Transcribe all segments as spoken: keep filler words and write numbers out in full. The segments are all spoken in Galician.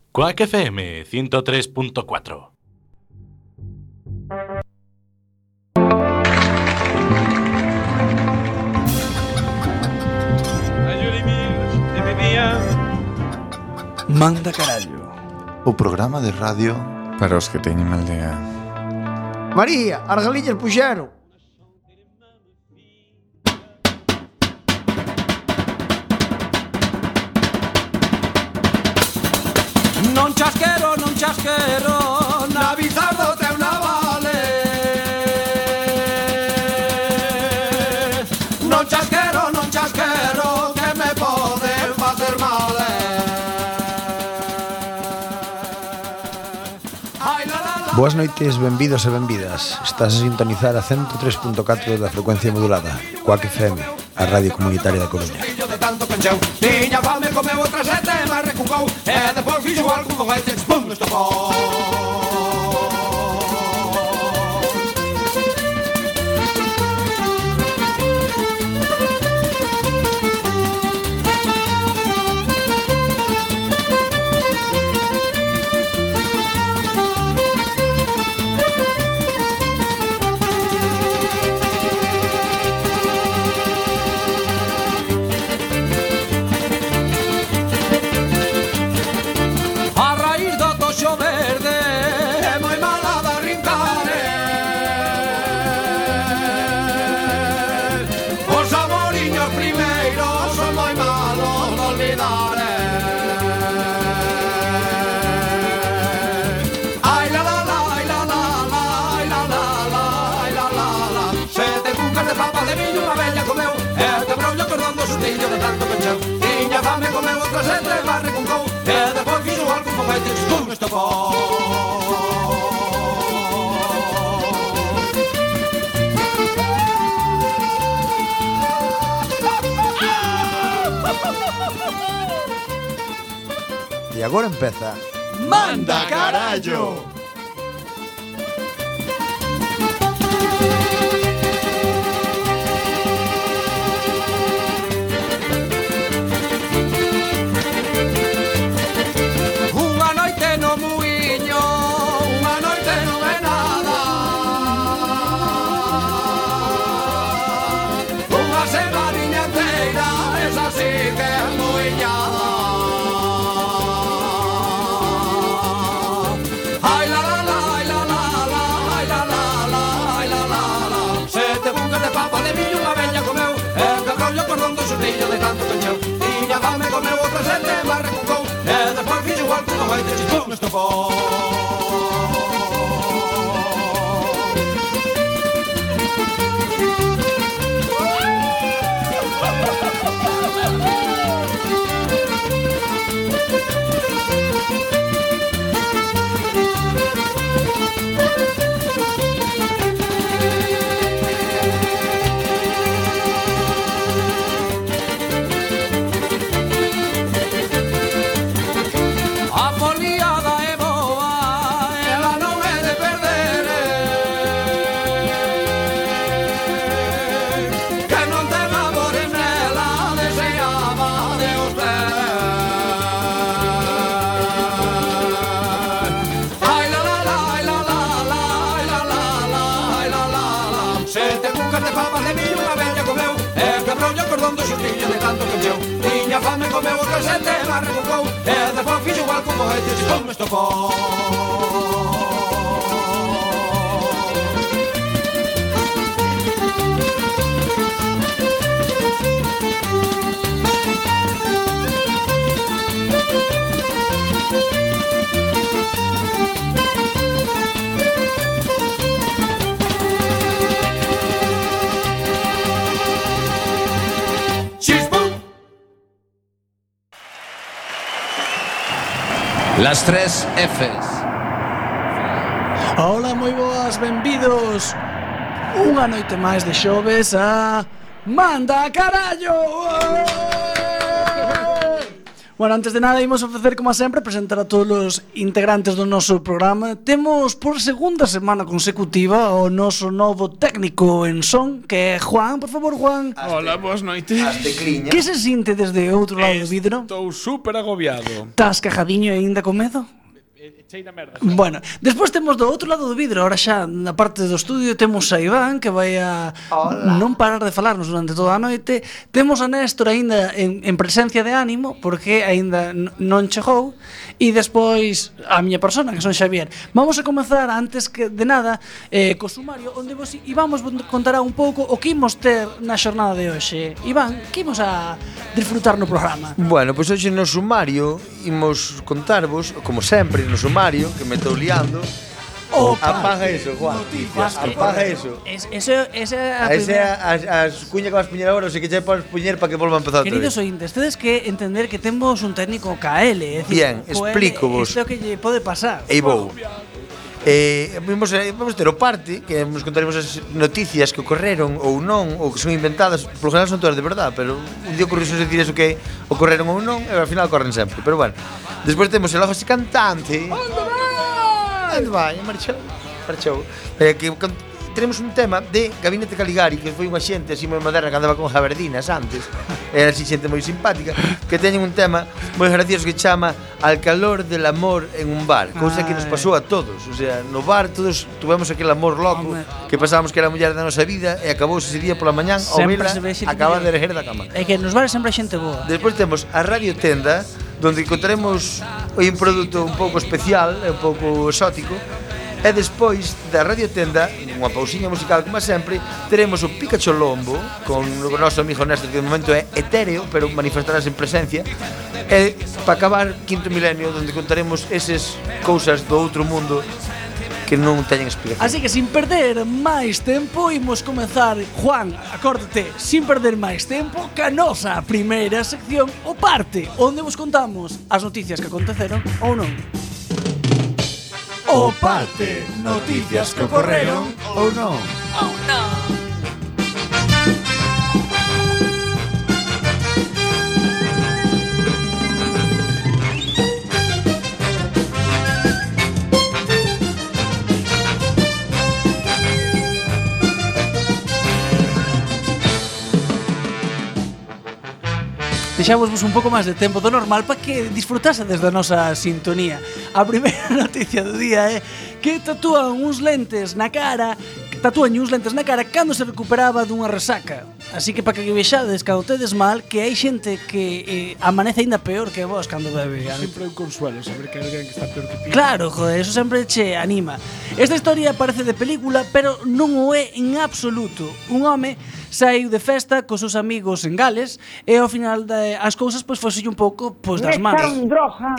Quack F M ciento tres punto cuatro. Manda carallo. O programa de radio para os que teñen mal día. María, as galiñas puxeron. Non chasquero, non chasquero, na bizardo teu navale. Non chasquero, non chasquero, que me poden facer mal. Boas noites, benvidos e benvidas. Estás a sintonizar a ciento tres punto catro da frecuencia modulada Quack F M, a radio comunitaria da Coruña. Tiña fame, comeu outra sete, mas recucou, e depois fixo algún foguete, pum, estopou. Tiña fame, comeu outra sete, mas recucou, e depois fixo algún foguete, pum, estopou. E agora empeza Manda carallo. De tanto canchão, tiña fame, comeu outra sete, mas recucou, e depois fixo igual que un foguete, pum, estopou. Tiña fame, comeu outra sete, mas recucou, e depois fixo igual que un foguete, pum, estopou. Las tres Fs. Hola, moi boas, benvidos unha noite máis de xoves a Manda Carallo. Bueno, antes de nada, imos ofrecer, como sempre, presentar a todos os integrantes do noso programa. Temos por segunda semana consecutiva o noso novo técnico en son, que é Juan. Por favor, Juan. Hola, boas noites. As tecliñas. Que se sinte desde outro lado do vidro? Estou super agobiado. Estás cajadiño e aínda con medo? Cheira merda. Bueno, despois temos do outro lado do vidro, ahora xa na parte do estudio temos a Iván, que vai a Hola. non parar de falarnos durante toda a noite. Temos a Néstor aínda en, en presencia de ánimo, porque aínda non chegou. E despois a miña persona, que son Xavier. Vamos a comezar, antes que de nada, eh, co sumario, onde vos Iván vos contará un pouco o que imos ter na xornada de hoxe. Iván, que imos a disfrutar no programa? Bueno, pois hoxe no sumario imos contarvos, como sempre no sumario, que me estou liando. Opa. Apaga eso, Juan. Noticias. Apaga eso. Es, eso esa é a Esa é primeira. as, as cuñas que vas puñer agora, o sei que xa podes puñer para que volva a empezar outra Queridos vez. ointes, tedes que entender que temos un técnico K L, é dicir, Bien, co L, explícovos. isto é o que lle pode pasar. Ei vou. Eh, vamos, a, vamos ter o parte que nos contaremos as noticias que ocorreron ou non, ou que son inventadas. Por lo general son todas de verdad, pero un día ocorrió decir eso que ocorreron ou non, e ao final ocorren sempre. Pero bueno, despois temos el ojo así cantante. Onde vai? Onde vai? Marchou. Marchou. Eh, que con, tenemos un tema de Gabinete Caligari, que foi unha xente así moi moderna que andaba con jaberdinas antes. Era así xente moi simpática, que teñen un tema moi gracioso que chama Al calor del amor en un bar, cousa que nos pasou a todos. O sea, no bar todos tuvemos aquel amor loco que pensábamos que era a muller da nosa vida e acabouse ese día pola mañán ao vela acaba de erguer da cama. É que nos bares sempre hai xente boa. Despois temos a Radio Tenda, donde encontraremos hoy un produto un pouco especial, un pouco exótico. E despois da Radio Tenda, unha pausiña musical como sempre, teremos o Pikachu Lombo con o noso amigo Néstor, que de momento é etéreo, pero manifestarás en presencia. E para acabar, Quinto Milenio, donde contaremos esas cousas do outro mundo que non teñen explicación. Así que sin perder máis tempo, imos comezar, Juan, acórdate, sin perder máis tempo, ca nosa primeira sección, o parte, onde vos contamos as noticias que aconteceron ou non. O parte, noticias que ocorreron ou non. Ou non. Deixámosvos un pouco máis de tempo do normal para que disfrutase desde a nosa sintonía. A primeira noticia do día é que tatúan uns lentes na cara, tatúan uns lentes na cara cando se recuperaba dunha resaca. Así que para que vexades cando tedes mal, que hai xente que eh, amanece ainda peor que vos cando bebe. Sempre é un consuelo saber que hai alguén que está peor que ti. Claro, joder, eso sempre che anima. Esta historia parece de película, pero non o é en absoluto. Un home saiu de festa cos seus amigos en Gales e ao final de, as cousas pois foselle un pouco pois das manos. Me echaron droga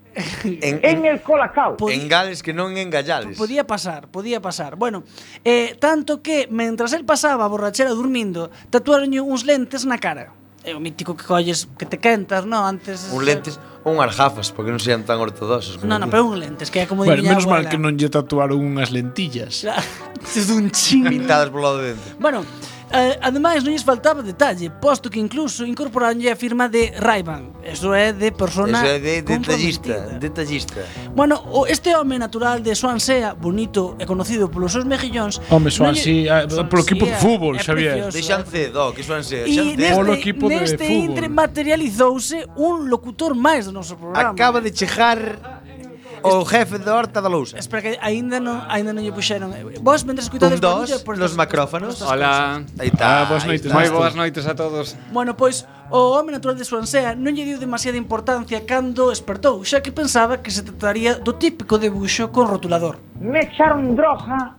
en, en el Colacao. Pod en Gales que non en Gallales. Podía pasar, podía pasar. Bueno, eh, tanto que mentras el pasaba a borrachera dormindo, tatuaronlle uns lentes na cara. É o mítico que colles, que te quentas, non? Antes... Un lentes ou unhas gafas, porque non sean tan ortodoxos. Non, non, pero un lentes, que é como bueno, de miña menos mal abuela. que non lle tatuaron unhas lentillas. Es un chin. Pintadas polo lado de dentro. Bueno, eh, ademais non lles faltaba detalle, posto que incluso incorporaronlle a firma de Ray-Ban. Eso é de persona Eso é de detallista, comprometida. detallista. Bueno, o, este home natural de Swansea, bonito e conocido polos seus mexillóns. Home, Swansea, eh, polo equipo de fútbol, Xavier. Deixan cedo, que suan ser. E Polo equipo de neste fútbol. intre materializouse un locutor máis do noso programa. Acaba de chegar o jefe da Horta da Lousa. Espera que aínda non aínda non lle puxeron. Vos mentres escoitades Un dos, barullo, pois los estas- macrófonos. estas Hola. Aí está. Ah, boas noites. Moi boas noites a todos. Bueno, pois o home natural de Swansea non lle dio demasiada importancia cando espertou, xa que pensaba que se trataría do típico debuxo con rotulador. Me echaron droga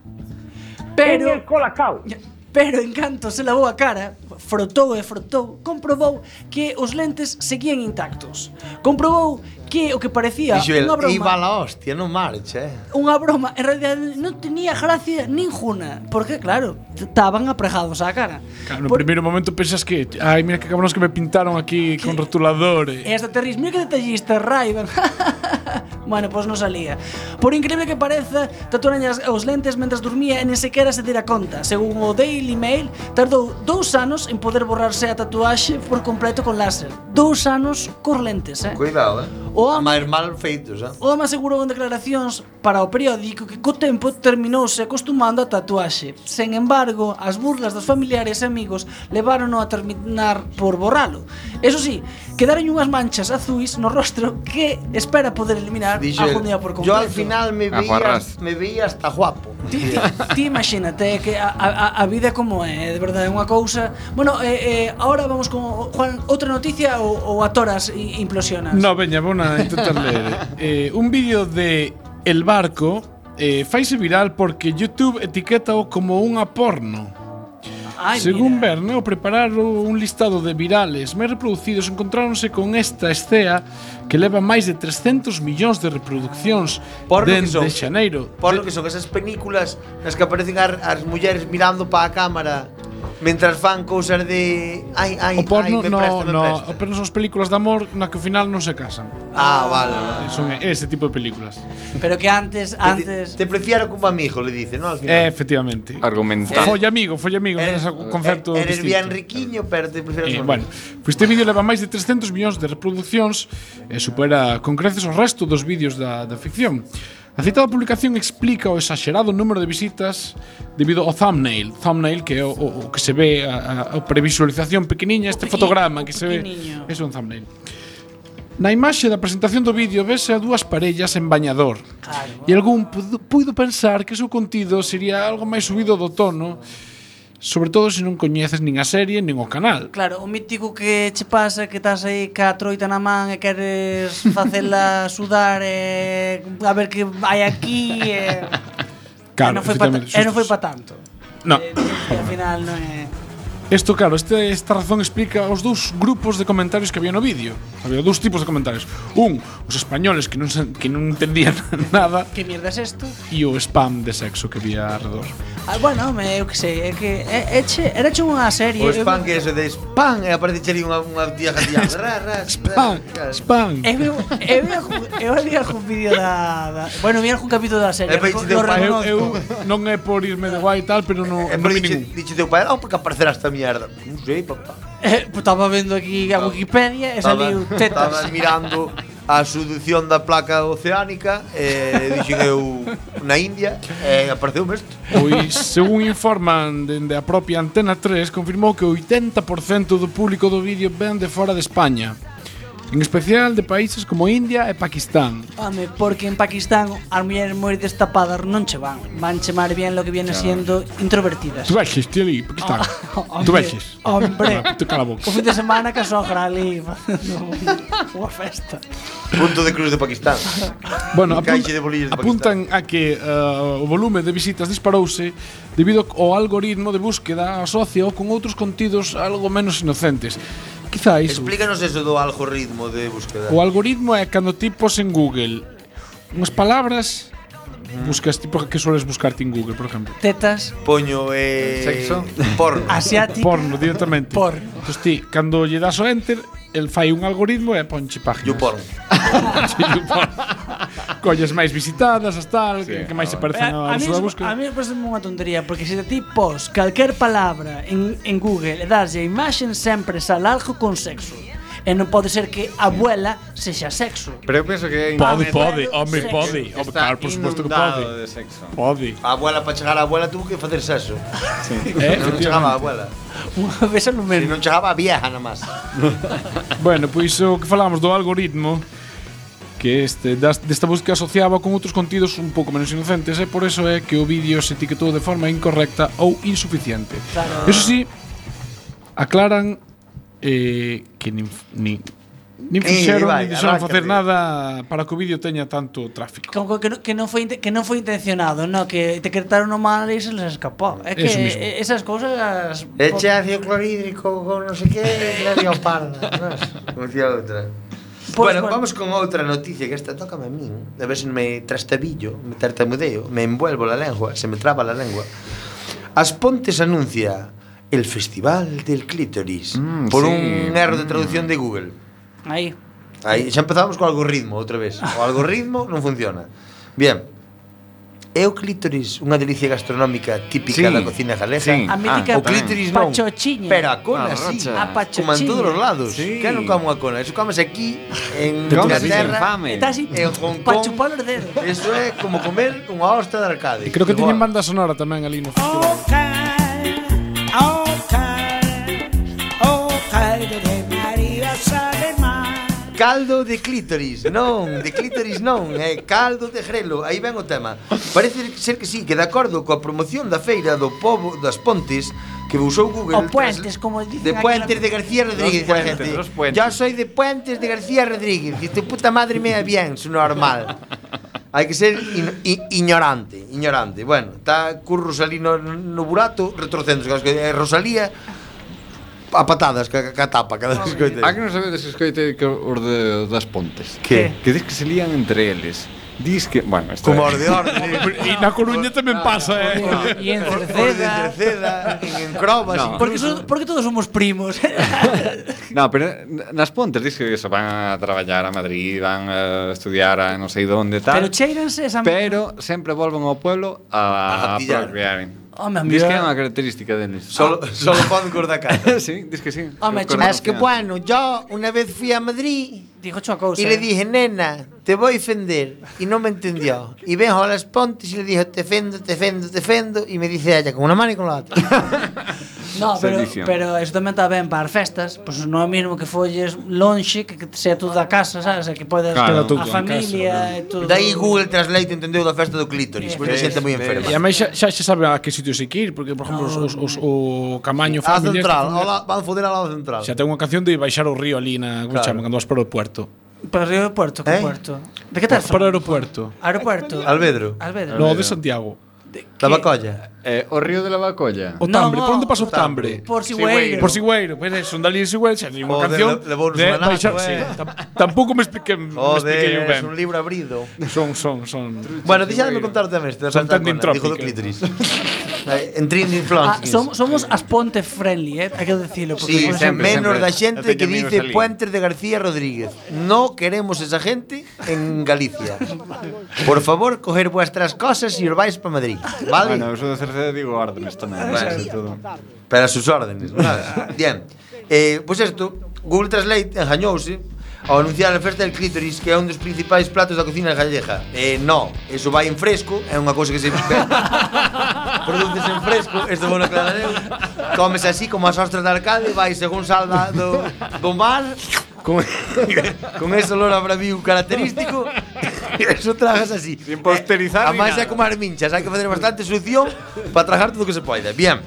Pero en el Colacao. Pero en canto se lavou a cara, frotou e frotou, comprobou que os lentes seguían intactos. Comprobou que o que parecía Dixo el, unha broma, iba la hostia, non marcha, eh. unha broma, en realidade non tenía gracia ninguna, porque claro, estaban apregados á cara. Claro, no Por- primeiro momento pensas que ai, mira que cabrones que me pintaron aquí con rotulador. E hasta te ris, mira que detallista, Ray-Ban. Bueno, pois pues non salía. Por increíble que pareza, tatuaron os lentes mentres dormía e nen sequera se dera conta. Según o Daily Mail, tardou dous anos en poder borrarse a tatuaxe por completo con láser. Dous anos cos lentes, eh? Cuidado, eh? O home, máis mal feitos, eh? o home asegurou en declaracións para o periódico que co tempo terminouse acostumando a tatuaxe. Sen embargo, as burlas dos familiares e amigos levárono a terminar por borralo. Eso sí, quedaron unhas manchas azuis no rostro que espera poder eliminar Dixe, algún día por completo. Yo al final me veía, me veía hasta guapo. Ti, ti, ti imagínate que a, a, a vida como é, de verdade, é unha cousa. Bueno, eh, eh, ahora vamos con Juan, outra noticia ou, ou a toras e implosionas? No, veña, vou a intentar ler. Eh, un vídeo de El Barco eh, faise viral porque YouTube etiqueta-o como unha porno. Ay, Según mira. Verne, ao preparar un listado de virales máis reproducidos, encontráronse con esta escea que leva máis de trescentos millóns de reproduccións dende xaneiro. Por lo que son esas películas nas que aparecen as, as mulleres mirando para a cámara mentras fan cousas de ai, ai, O porno, ai, me no, presta, me no, presta. o porno son as películas de amor na que ao final non se casan. Ah, vale, vale. Son ese tipo de películas. Pero que antes, antes Te, te prefiero como amigo, le dice, ¿no? Al final. Eh, efectivamente. Argumental. Folla amigo, folla amigo, Eres- ese concepto Eres distinto. bien riquiño, pero te prefiero Eh, como bueno, pues este vídeo leva máis de trescentos millóns de reproduccións e supera con creces o resto dos vídeos da, da ficción. A citada publicación explica o exagerado número de visitas debido ao thumbnail, thumbnail que é o, o, o que se ve a, a, a previsualización pequeniña, este pequeni- fotograma que se ve, pequeniño. é un thumbnail. Na imaxe da presentación do vídeo vese a dúas parellas en bañador. Claro. E algún puido, puido pensar que o seu contido sería algo máis subido do tono, sobre todo se non coñeces nin a serie nin o canal. Claro, o mítico que che pasa que estás aí ca troita na man e queres facela sudar e a ver que hai aquí e, e Claro, non foi pa, efectivamente, e non foi sustos. pa tanto. No. E, e, al final non é. Isto, claro, este, esta razón explica os dous grupos de comentarios que había no vídeo. Había dous tipos de comentarios. Un, os españoles que non, se, que non entendían nada, Que mierda é isto? e o spam de sexo que había alrededor. Ah, bueno, me, eu que sei, é que é, é che, era che unha serie. O eu- spam que é ese de spam e aparece ali unha, unha tía gateando. Ra, ra, Spam, ra. spam. Eu, eu, vi algún, eu vi algún vídeo da, da bueno, vi algún capítulo da serie. E pa Lo iche teu pai, Eu, reconozco. eu non é por irme de guai e tal, pero non, E non por vi diche, ningún. diche teu pai, oh, porque aparecerá esta mierda. Non sei, papá. Eh, pues estaba vendo aquí a Wikipedia e saliu Estaba tetas. mirando a subducción da placa oceánica e dixen eu na India e apareceu isto. Pois, según informan dende a propia Antena tres, confirmou que o oitenta por cento do público do vídeo ven de fora de España, en especial de países como India e Pakistán. Home, porque en Pakistán as mulleres moi destapadas non che van. Van chamar bien lo que viene siendo introvertidas. Tu vexes, ti ali, Pakistán. Hombre, Tu vexes. Hombre. Ah, tu cala a boca. O fin de semana que a sogra ali facendo unha festa. Punto de cruz de Pakistán. Bueno, Un apun caixe de bolillos de apuntan a que uh, o volume de visitas disparouse debido ao algoritmo de búsqueda asocia con outros contidos algo menos inocentes. Quizá iso. Explícanos eso do algoritmo de búsqueda. O algoritmo é cando ti pos en Google unhas palabras, buscas tipo que sueles buscarte en Google, por exemplo. Tetas, Poño eh Sexo. porno. asiática. Porno directamente. Porno. Entón ti, cando lle das o enter, el fai un algoritmo e ponche páginas. Yo porno. Sí, YouPorn. Colles máis visitadas, as tal, Sí, que, que máis se A, parecen a, a mí, súa es- búsqueda. a mí parece unha tontería, porque se ti pos calquer palabra en, en Google e daslle a imaxen sempre sale algo con sexo. E non pode ser que abuela sexa sexo. Pero eu penso que Pode, Ah, pode, bueno, home, sexo. pode. Home, está claro, por suposto que inundado pode. de sexo. Pode. A abuela, para chegar a abuela, tuvo que facer sexo. Eh, Non chegaba a abuela. Unha vez a Si menos. non chegaba a vieja, nada máis. Bueno, pois o que falamos do algoritmo, que este das, desta búsqueda asociaba con outros contidos un pouco menos inocentes, e por eso é que o vídeo se etiquetou de forma incorrecta ou insuficiente. Claro. Eso sí, aclaran eh, que nin, nin, nin Eh, fixeron, vai, nin deixaron arráncate. facer nada para que o vídeo teña tanto tráfico. Como que, no, que, non foi, inte- que non foi intencionado, no, que te quitaron o mal e se les escapó. É que Eso mismo. e- esas cousas Eche ácido clorhídrico con non sei que, leoparda, non? Como decía outra. Pois, bueno, bueno. vamos con outra noticia que esta tócame a min. A ver se me trastabillo, me tartamudeo, me envuelvo la lengua, se me traba la lengua. As Pontes anuncia el Festival del Clítoris Mm, por sí. un erro de traducción de Google. aí. Aí xa empezamos co algoritmo outra vez. O algoritmo non funciona. Bien. É o clítoris unha delicia gastronómica típica Sí. da cocina galega? Sí. A mítica O clítoris non. pachochiña. Pero a cona, Ah, sí. racha. A Como en pachochiña. todos os lados. Sí. Que non come unha cona? Eso comes aquí, en Comes Inglaterra. infame. Está así, En Hong pa Kong. chupar os dedos. Eso é como comer unha ostra de arcade. E creo que Igual. tiñen banda sonora tamén ali no festival. Caldo de clítoris, non, de clítoris non, é caldo de grelo, aí ven o tema. Parece ser que sí, que de acordo coa promoción da feira do pobo das Pontes que usou Google. O Puentes, como dicen De aquí Puentes la- de García Rodríguez, Los Puentes, la gente. los Puentes. Yo soy de Puentes de García Rodríguez, y tu puta madre me da bien, su normal. Hai que ser in, in, ignorante, ignorante. Bueno, está Curros ali no, no burato, retrocendo, que é Rosalía a patadas, ca, ca tapa, cada vez que escoite. A que non sabedes que escoite que os de, das Pontes? Que? Que dis que se lían entre eles. Dis que, bueno, esto Como é- os de orden. E na Coruña tamén pasa, eh. E en Os de Cerceda. Cerceda, en, en Crobas, No. Porque, incluso. so, porque todos somos primos. No, pero nas Pontes dis que eso, van a traballar a Madrid, van a estudiar a non sei donde tal. Pero chéiranse esa... Pero sempre volven ao pueblo A a, a pillar. procrearen. Home, a Dis que é mellor- unha característica deles. Solo, solo poden cor da casa. Sí, dis que sí. Home, Con Es que confianza. bueno, yo una vez fui a Madrid Dijo a cousa. y le dije, nena, te voy a defender. Y no me entendió. Y vengo a las Pontes y le dije, te defendo, te defendo, te defendo. Y me dice ella, con una mano y con la otra. No, pero, Servicio. pero eso tamén está ben para as festas. Pois pues non é o mesmo que folles lonxe, que, que sea todo da casa, sabes? Que podes Claro, a todo en familia e todo. Daí Google Translate entendeu da festa do clítoris. Pois de xente moi enferma. E a máis xa, xa, xa sabe a que sitios hai que ir, porque, por exemplo, os, os, os, o Camaño A Family central, este, hola, van foder ao lado central. xa ten unha canción de baixar o río ali na, como Claro. chama, cando vas para o puerto. Para o Río de Puerto, que Eh? puerto? De que tal? Para o aeropuerto. Aeropuerto. Alvedro. Alvedro. No, de Santiago. Da Bacolla. Eh, o río de la Bacolla. O Tambre, No, por onde pasa o Tambre. Tambre? Por Sigüeiro. Por Sigüeiro, pois pues son dali de Sigüeiro, xa ten unha Joder, canción le- levounos de un anaco, baixar, eh. sí. Tam- Tampouco me expliquei, me expliquei Joder, eu ben. es un libro abrido. Son, son, son. Bueno, deixadme contar tamén este da Son festa tan da cona, dijo do dintrópicas. clítoris. Eh, En Trending Ah, Flonskins. somos, somos as Ponte friendly, eh? Hai que decirlo. Porque, Sí, por exemplo, sempre, menos sempre. da xente Eu que teño amigos dice ali. Puentes de García Rodríguez. No queremos esa gente en Galicia. Por favor, coger vuestras cosas y os vais para Madrid, ¿vale? Bueno, eso de Cerceda digo órdenes tamén. Bueno, sí, todo. Para sus órdenes, ¿vale? Bien. Eh, pues esto, Google Translate engañouse ao anunciar a festa del clítoris, que é un dos principais platos da cocina gallega. Eh, no, eso vai en fresco, é unha cousa que se produces en fresco, isto vou aclarar eu. Comes así como as ostras de arcade, vai según salda do, do mar, con, con ese olor a bravío característico, e eso tragas así. Sin posterizar A ni máis é nada. como as minchas, hai que facer bastante succión para tragar todo o que se poida. Bien.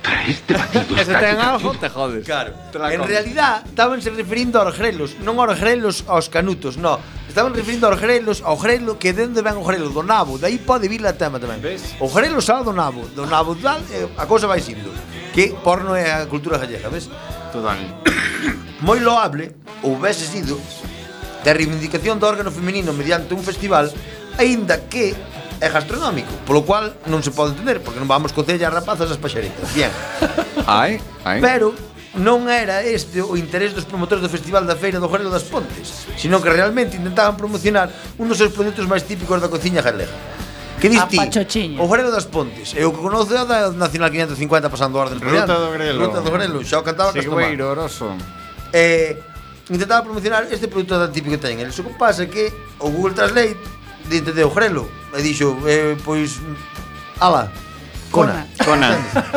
Ese ten algo, te jodes. Claro. Te la En comes. realidad, estaban se referindo aos grelos, non aos grelos aos canutos, no. Estaban referindo aos grelos, ao grelo que de onde ven o grelo, do nabo, de aí pode vir a tema tamén. Ves? O grelo sale do nabo, do nabo tal, eh, a cousa vai sindo. Que porno é a cultura gallega, ves? Total. Moi loable, houvese sido, da reivindicación do órgano feminino mediante un festival, aínda que é gastronómico, polo cual non se pode entender, porque non vamos cocer as rapazas as paxaritas. Bien. Ai, ai. Pero non era este o interés dos promotores do Festival da Feira do Grelo das Pontes, sino que realmente intentaban promocionar un dos seus produtos máis típicos da cociña galega. Que dis A ti? pachochiña. O Grelo das Pontes. E o que conoce é o da Nacional quinientos e cincuenta pasando orden por Ruta diante. do Grelo. Ruta do Grelo, xa o cantaba Castomar. Sigüeiro, Oroso. Eh, intentaba promocionar este produto tan típico que ten. Eso que pasa é que o Google Translate entendeu Grelo e dixo, eh, pois, ala, Cona. Conan.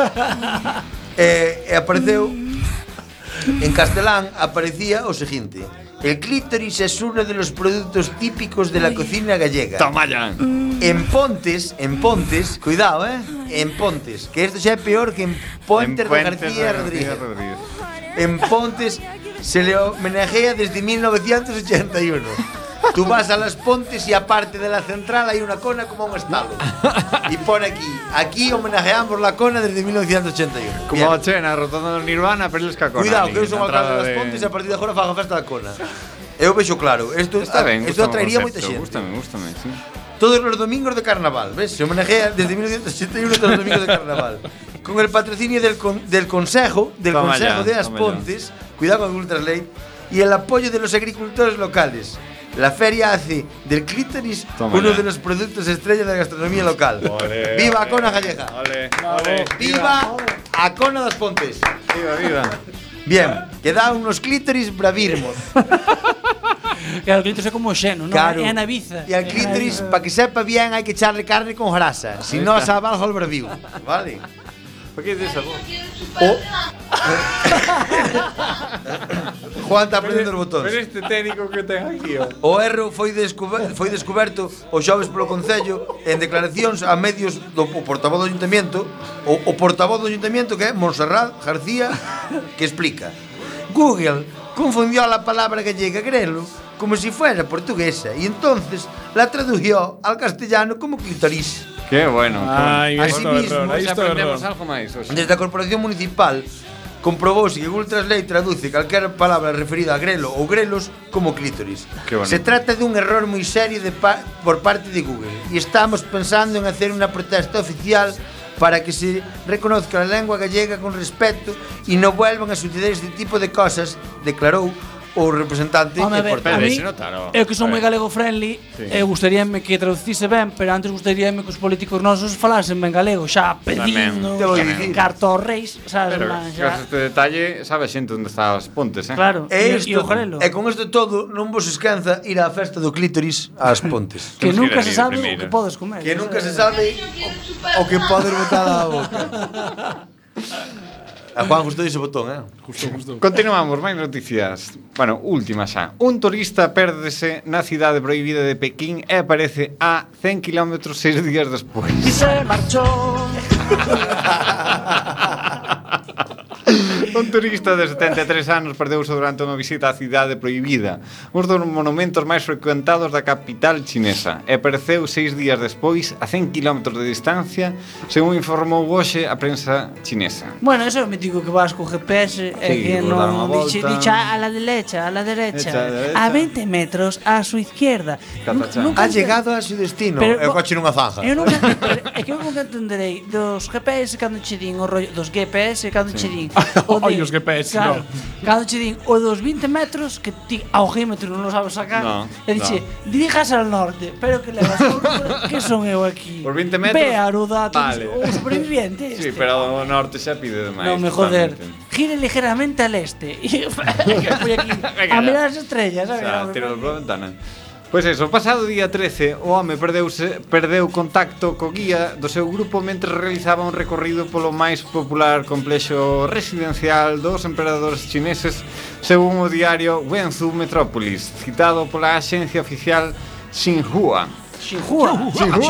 Eh, e apareceu en castelán aparecía o seguinte: el clítoris es uno de los productos típicos de la cocina gallega. Toma ya. En Pontes, en Pontes, cuidado, eh, en Pontes, que esto xa é peor que en Pontes de García Rodríguez. En Pontes se le homenajea desde mil novecientos ochenta y uno. Tú vas a las Pontes y aparte de la central hay una cona como un estalo. Y pone aquí, aquí homenajeamos la cona desde mil novecientos ochenta y uno. Como Bien. Chena, rotando Nirvana, pero eles cacona. Cuidado, que eu son o alcalde das Pontes e a partir de agora fago a festa da cona. Eu vexo claro, isto Está ben, isto atraería moita xente. Gústame, gústame, sí. Todos los domingos de carnaval, ¿ves? Se homenajea desde mil novecientos ochenta y uno todos los domingos de carnaval. Con el patrocinio del, con, del Consejo, del Toma Consejo ya, de As toma Pontes, cuidado con Google Translate, y el apoyo de los agricultores locales. La feria hace del clítoris Toma uno ya. de los productos estrella de la gastronomía local. Ole, ¡Viva ole, Acona Gallega! Ole, ole. ¡Viva Acona das Pontes! Viva, viva. Bien, quedan unos clítoris bravirmos. Claro, o clítoris é como o xeno, non? Claro. É a naviza. Y al clítoris, para que sepa bien, hay que echarle carne con grasa. Si no, sabe algo al bravío. ¿Vale? ¿Por qué dices algo? Juan está aprendiendo os botóns. Pero este técnico que ten aquí, ó. O erro foi, descuber, foi descoberto o xoves polo Concello en declaracións a medios do o portavoz do Ayuntamiento, o, o portavoz do Ayuntamiento que é Montserrat García, que explica: Google confundió la palabra gallega grelo como si fuera portuguesa y entonces la tradujo al castellano como clitoris. Qué bueno. Ai, Así isto mismo, error, Hoxe isto aprendemos error. algo máis hoxe. Desde a Corporación Municipal comprobouse que Google Translate traduce calquera palabra referida a grelo ou grelos como clítoris. Qué bonito. Se trata dun error moi serio de pa por parte de Google e estamos pensando en hacer unha protesta oficial para que se reconozca a lengua gallega con respeto e non vuelvan a suceder este tipo de cosas, declarou o representante Home, a e ver, portavoz. a mí, se notaro. eu que son moi A ver. galego friendly, Sí. eu gustaríame que traducise ben, pero antes gustaríame que os políticos nosos falasen ben galego, xa pedindo, Te vou dicir. carta aos reis, sabes, Pero man, gracias a xa. este detalle sabe a xente onde está as pontes, eh? Claro, E, e, isto, e o grelo. e con isto todo non vos escanza ir á festa do clítoris ás Pontes. Que Temos que ir nunca ali se sabe o primeiro. que podes comer. Que nunca se sabe o, o que podes botar á boca. A Juan gustou ese botón, eh? Justo, justo. Continuamos, máis noticias. Bueno, última xa. Un turista pérdese na cidade prohibida de Pequín e aparece a cen kilómetros seis días despois. se marchou. Un turista de setenta e tres anos perdeuse durante unha visita á cidade prohibida, un dos monumentos máis frecuentados da capital chinesa, e apareceu seis días despois a cen kilómetros de distancia, según informou hoxe a prensa chinesa. Bueno, eso é o mítico que vas co G P S e Sí, que vou dar non unha dixe, volta. dicha a la derecha, a la derecha, Derecha, derecha. a veinte metros a su izquierda. Catachán. Nu- nunca Ha llegado a su destino. Pero E o bo- coche nunha zanja. Eu nunca, pero é que eu nunca entenderei dos G P S cando che din o rollo dos G P S cando che din o Ai, os G P S, claro, no. cando che din o dos vinte metros que ti ao gímetro non lo sabes sacar No, e dixe, no. dirijas al norte, pero que levas que son eu aquí? Os vinte metros, Ve a datos vale. o superviviente Sí, este. pero o norte xa pide demais. Non me joder. totalmente. Gire ligeramente al este. E que fui aquí a mirar as estrellas, O sabes? sea, tiro pola ventana. Pois eso, o pasado día trece, o home perdeuse, perdeu contacto co guía do seu grupo mentre realizaba un recorrido polo máis popular complexo residencial dos emperadores chineses, según o diario Wenzhou Metropolis, citado pola axencia oficial Xinhua. Xinhua.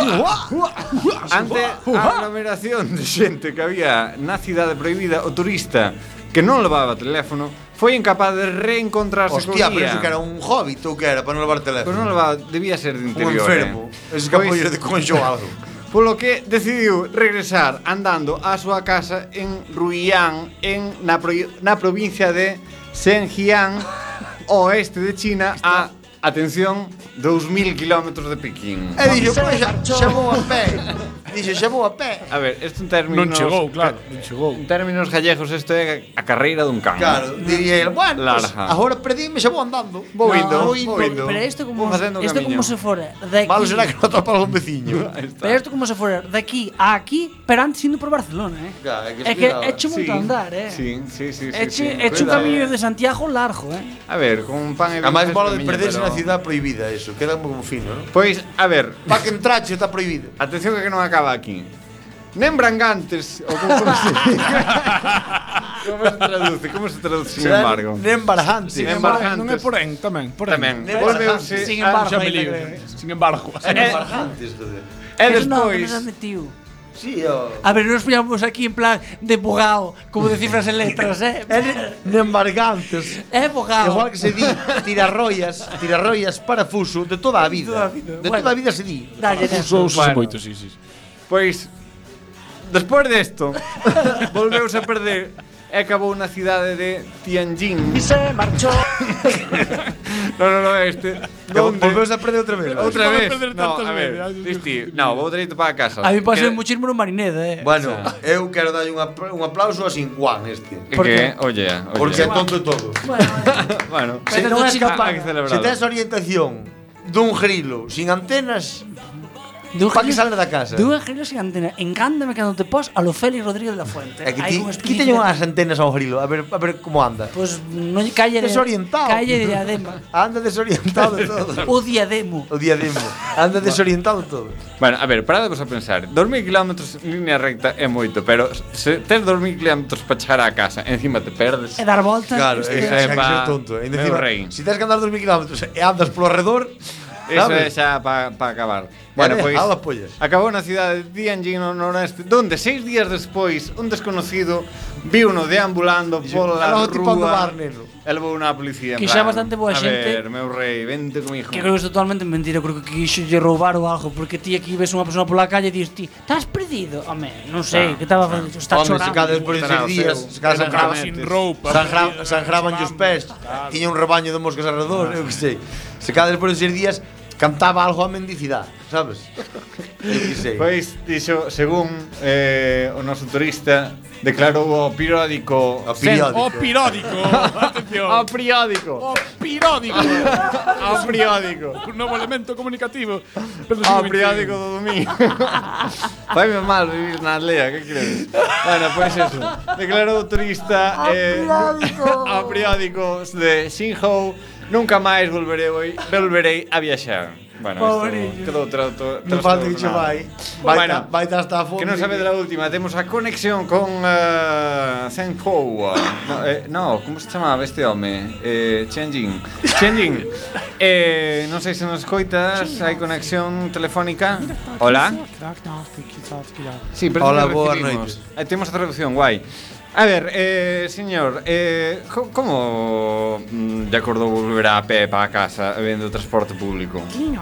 Ante a aglomeración de xente que había na cidade prohibida, o turista que non levaba teléfono foi incapaz de reencontrarse Hostia, co pero guía. eso que era un hobbit ou que era para non levar teléfono. Pero non levaba, debía ser de Un interior. enfermo. Eh. Ese Pois- capullo de conxo algo. Polo que decidiu regresar andando á súa casa en Ruiyang, en na, pro, na provincia de Zhejiang, ao oeste de China, a, atención, dous mil kilómetros de Pequín. E dixo, pois xa, xa vou a pé. Dixo, xa vou a pé. A ver, isto en términos... Non chegou, claro, non chegou. En términos gallegos, isto é a carreira dun can. Claro, diría el, bueno, pues, Larga. agora perdíme, xa vou andando. Vou No, indo, vou vou indo. Pero isto como Vou facendo isto camiño. como se fora de aquí. Malo será que non atrapa algún veciño. Ahí está. Pero isto como se fora de aquí a aquí, pero antes indo por Barcelona, eh. Claro, é que É que cuidado. é che moito Sí, andar, eh. Sí, sí, sí, sí, É che sí. é che un Cuidado. camiño de Santiago largo, eh. A ver, con un pan e A máis vinagre mola de camiño, perderse pero- na ciudad prohibida, eso. Queda como fino, ¿no? Pois, a ver, Pa que entrache está prohibido. atención que non acaba aquí. Nembrangantes, ou como, como se Como se traduce? Como se traduce, sin Será embargo? Nembarjante. Sin Embargo, embargo, non é porén, tamén, porén. Tamén. Nembargantes. Volveuse Sin a- embargo, Xa me aí lío. le- Sin embargo. Nembargantes, joder. E Eso non, despois, que nos admitiu. Sí, o... A ver, nos pillamos aquí en plan de bogao, como de cifras e letras, eh. É ne- Nembargantes. É bogao. Igual que se di tirarroias, tirarroias para fuso de toda a vida. toda a vida. De Bueno. toda a vida se di. Dalle, dalle. Usou usou Bueno. moito, sí, sí. pois, despois desto, volveuse a perder e acabou na cidade de Tianjin. E se marchou. No, no, no, este. Donde? Donde? Volveuse a perder outra vez. Outra Vamos a vez. perder No, tantas a ver, veces. disti, no, vou dereito para a casa. A mí pasei Que- muchísimo no Marineda, eh. Bueno, eu quero darlle un, apl- un aplauso a Sin Juan este. Que, ¿Por que, qué? oye, oye. Porque é tonto todo. Bueno, bueno, Se Pero non no és chico capaz, hai que celebrarlo. se tes orientación dun grilo sin antenas para que salga da casa. Dun grilo sin antena. Encántame cando te pos a lo Félix Rodríguez de la Fuente. É que ti, ti teño unhas antenas ao grilo, a ver, a ver como anda. Pois pues, non calle de desorientado. Calle de diadema. Anda desorientado todo. O diademo. O diademo. Anda desorientado todo. Bueno, a ver, paradevos a pensar. dos mil kilómetros en línea recta é moito, pero se tes dos mil kilómetros para chegar á casa, encima te perdes. E dar voltas. Claro, é, é, é, é pa, tonto. E meu encima, rei. si tens que andar dos mil kilómetros e andas polo redor, eso é xa para pa acabar. Bueno, pois pues, acabou na cidade de Tianjin no noroeste, donde seis días despois un desconocido viu no deambulando pola rúa. E levou unha policía. Que xa bastante boa xente. A ver, meu rei, vente comigo. Que creo que é totalmente mentira, creo que quixo lle roubar ou algo, porque ti aquí ves unha persona pola calle e dis ti, "Estás perdido?" Home, non sei, que estaba facendo, está chorando. Home, se cada despois de seis días, se cada sangraba sin roupa. Sangraban os pés, tiña un rebaño de moscas alrededor, eu que sei. Se cada despois de seis días cantaba algo a mendicidade, sabes? Eu que sei. Pois, dixo, según eh, o noso turista, declarou ao periódico... O periódico. O periódico. Atención. Ao periódico. O periódico. Ao periódico. Un novo elemento comunicativo. Ao periódico do domingo. Faime mal vivir na aldea, que crees? Bueno, pois eso. Declarou o turista eh, ao periódico de Xinhou. Nunca máis volverei, volverei a viaxar. Bueno, isto quedou trato, non falta que che vai. Vai, bueno, vai hasta a fondo. Que non sabe de la última, temos a conexión con uh, Zhengzhou. No, eh, no, como se chamaba este home? Eh, Tianjin. Tianjin. Eh, non sei se nos escoitas, hai conexión telefónica. Hola. Sí, pero hola, boas noites. Eh, temos a traducción, guai. A ver, eh, señor, eh, como mm, lle acordou volver a pé para a casa vendo transporte público?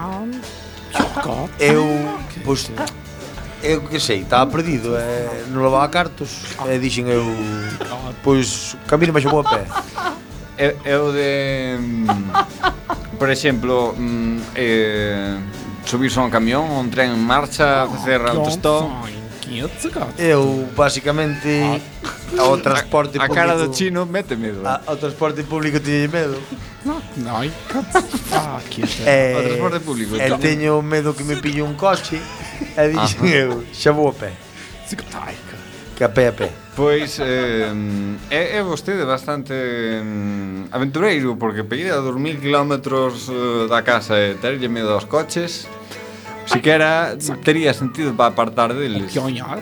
Eu, pois, eu que sei, estaba perdido, eh, non levaba cartos, e dixen eu, pois, camino máis a pé. Eu, eu de, mm, por exemplo, mm, eh, subirse a un camión, un tren en marcha, facer autostop. Eu, basicamente, ao transporte a, a público... cara do chino mete medo. A, ao transporte público teño medo. Ai, eh, ao transporte público. E teño medo que me pille un coche, e dixen eu, xa vou a pé. Que a pé a pé. Pois, eh, é, é vostede bastante mm, aventureiro, porque para ir a dos mil kilómetros uh, da casa e terlle medo aos coches... Siquera tería sentido para apartar deles.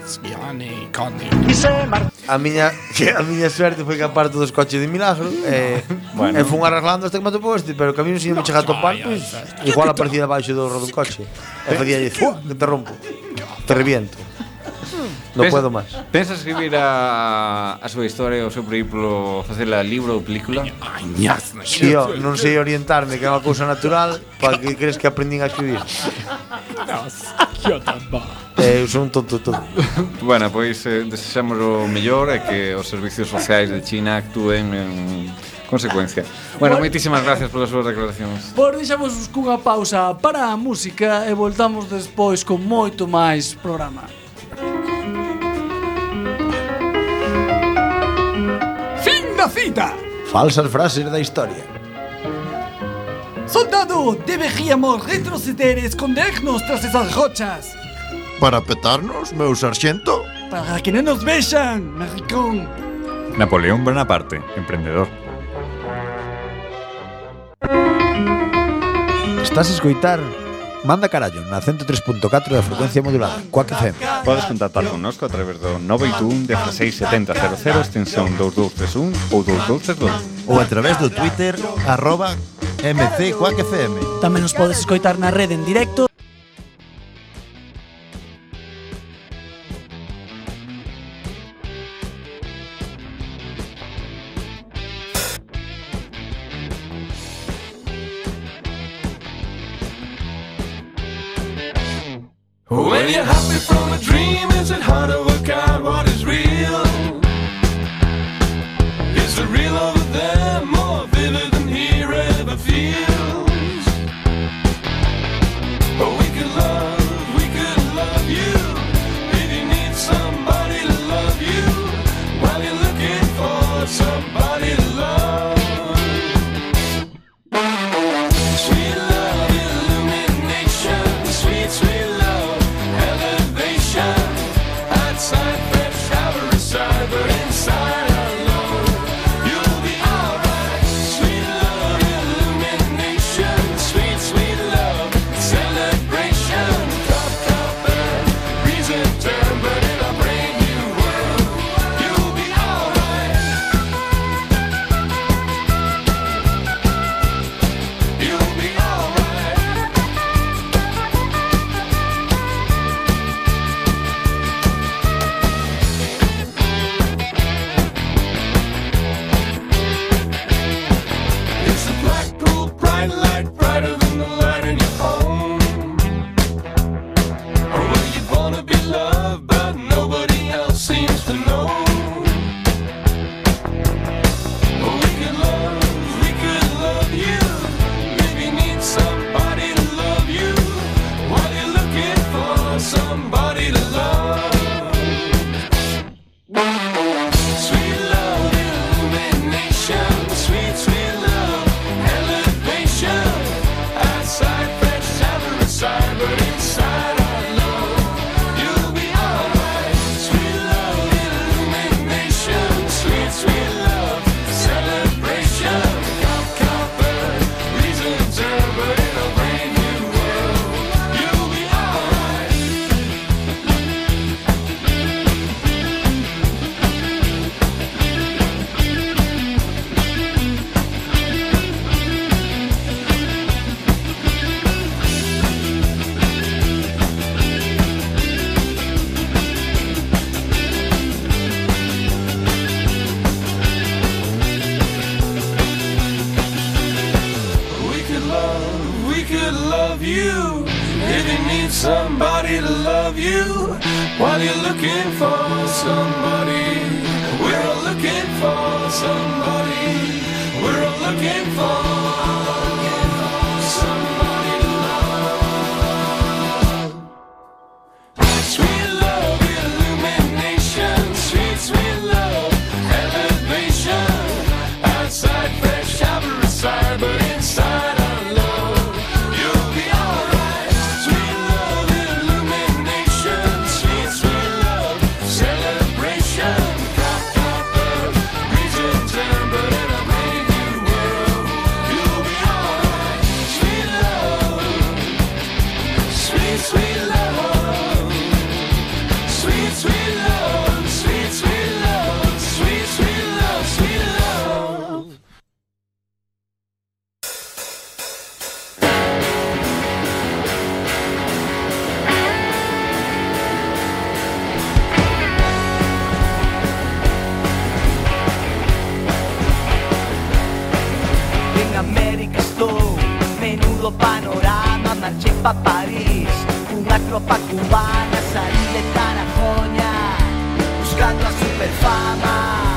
A miña a miña suerte foi que aparto dos coches de milagro e, bueno. E fun arreglando hasta que me atopou este, pero que a mí non se me chega a topar, pois igual aparecía debaixo do rodo dun coche e facía ¡fua! Que te rompo, te reviento. Non podo máis. Pensa escribir a, a súa historia, o seu periplo, facela libro ou película? Si, ó, non sei orientarme, que é unha cousa natural, para que crees que aprendín a escribir. Eh, eu son un tonto todo. Bueno, pois eh, desexamos o mellor e que os servicios sociais de China actúen en consecuencia. Bueno, moitísimas gracias polas súas declaracións. Por deixamos cunha pausa para a música e voltamos despois con moito máis programa. Fin da cita. Falsas frases da historia. Soldado, deberíamos retroceder e escondernos tras esas rochas. Para petarnos, meu sarxento? Para que non nos vexan, maricón. Napoleón Bonaparte, emprendedor. Estás a escoitar Manda Carallo na ciento tres punto catro da frecuencia modulada, Quack F M. Podes contactar connosco a través do nove oito un, dezasseis, setenta, cero cero, extensión dous dous tres un ou dous dous tres dous. Ou a través do Twitter, arroba M C Quack F M. Tamén nos podes escoitar na rede en directo. When you're happy from a dream, is it hard to work out what is real? Is it real over there, more vivid than here ever feels? Oh, we could love, we could love you, if you need somebody to love you, while you're looking for somebody to love. Sweet love illusion. but inside I know you'll be alright. Sweet love, illumination, sweet, sweet love, celebration. Cop, copper, reason turn, but in a brand new world, you'll be alright. We could love, we could love you. If you need somebody to love you, while you're looking for somebody, we're all looking for somebody. We're all looking for somebody to love. Sweet love, illumination, sweet, sweet love, elevation. Outside fresh, shower inside, but inside our love, you'll be alright. Sweet love, illumination, sweet, sweet love, celebration. Cop, copper, reason turn, but in a brand new world, you'll be alright. Sweet love, sweet, sweet love, sweet, sweet love, sweet, sweet love, sweet, sweet love, sweet love. En América estou, menudo panorama, marchei pa París. Unha tropa cubana, salí de Tarajoña, buscando a superfama.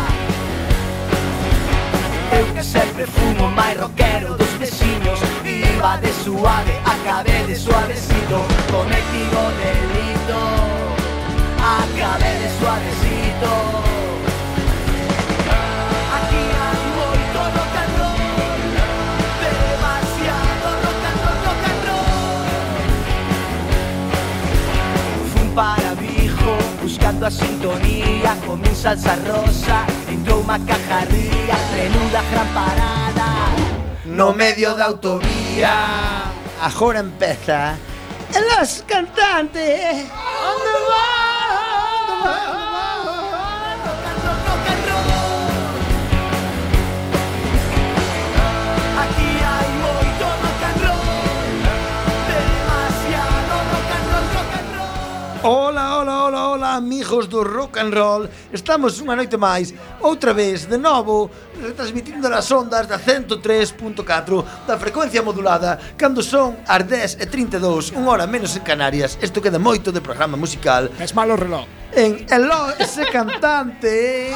Eu que sempre fumo máis rockero dos veciños, iba de suave, acabé de suavecito, cometí o delito, acabé de suavecito. Aquí hai moito rock and roll, demasiado rock and roll, rock and roll. Fun para Vigo, buscando a sintonía, comí salsa rosa, entrou unha cajarría, menuda gran parada, no medio da autovía. Agora empeza Los Cantantes. Onde va? Aquí hai moito rock and roll, demasiado rock and roll, rock and roll. Hola, hola, hola, hola, amigos do rock and roll. Estamos unha noite máis, outra vez, de novo, retransmitindo nas ondas da ciento tres punto catro da frecuencia modulada, cando son as dez e trinta e dous, unha hora menos en Canarias. Isto queda moito de programa musical. Es malo o reloj. En Hello, ese cantante.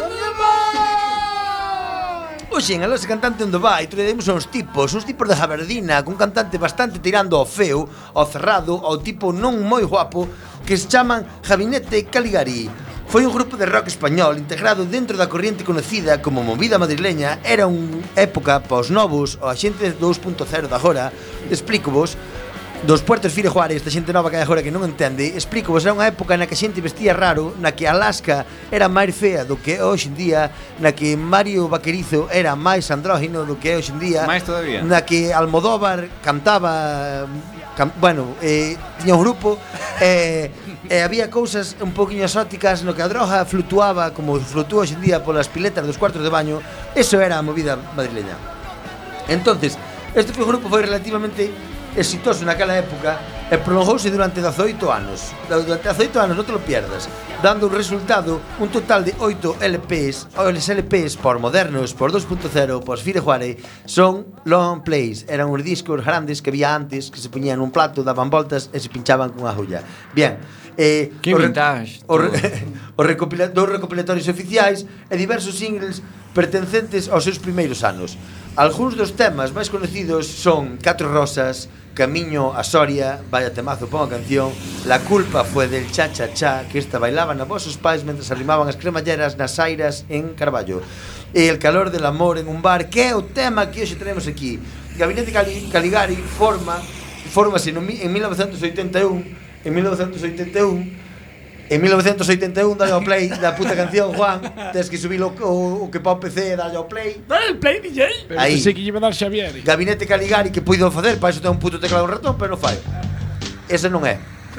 Oxe, en Hello, ese cantante onde vai, traemos uns tipos, uns tipos de Jabardina, cun cantante bastante tirando ao feo, ao cerrado, ao tipo non moi guapo, que se chaman Gabinete Caligari. Foi un grupo de rock español integrado dentro da corriente conocida como movida madrileña. Era unha época pos novos, o a xente dos punto cero de agora. Explícovos, dos puertos Fire Juárez, da xente nova que hai agora que non entende. Explícovos, era unha época na que a xente vestía raro, na que Alaska era máis fea do que é hoxe en día, na que Mario Vaquerizo era máis andrógino do que é hoxe en día, máis todavía, na que Almodóvar cantaba, cam, bueno, eh, tiña un grupo, eh, e había cousas un poquinho exóticas no que a droga flutuaba como flutúa hoxe en día polas piletas dos cuartos de baño. Eso era a movida madrileña. Entonces, este grupo foi relativamente exitoso naquela época e prolongouse durante dezoito anos. Durante dezoito anos, non te lo pierdas, dando un resultado, un total de oito L Ps, ou L Ps por modernos, por dos punto cero, por Fire Juárez, son long plays. Eran uns discos grandes que había antes, que se poñían nun plato, daban voltas e se pinchaban con agulla. Bien, eh, que vintage. Os re, recopila, dos recopilatorios oficiais e diversos singles pertencentes aos seus primeiros anos. Algúns dos temas máis conocidos son Catro Rosas, Camiño a Soria, vaya temazo, pon a canción, La culpa fue del cha-cha-cha, que esta bailaban a vosos pais mentres arrimaban as cremalleras nas airas en Carballo. E El calor del amor en un bar, que é o tema que hoxe tenemos aquí. Gabinete Cali, Caligari forma fórmase no, en mil novecentos oitenta e un, en mil novecentos oitenta e un, en mil novecentos oitenta e un dale ao play da puta canción, Juan, tens que subir o, o, o que pa o P C e dale ao play. Dale el play, D J. Pero Aí. pensei que lle iba a dar Xavier. Gabinete Caligari que puido facer, para iso ten un puto teclado e un ratón, pero non fai. Ese non é.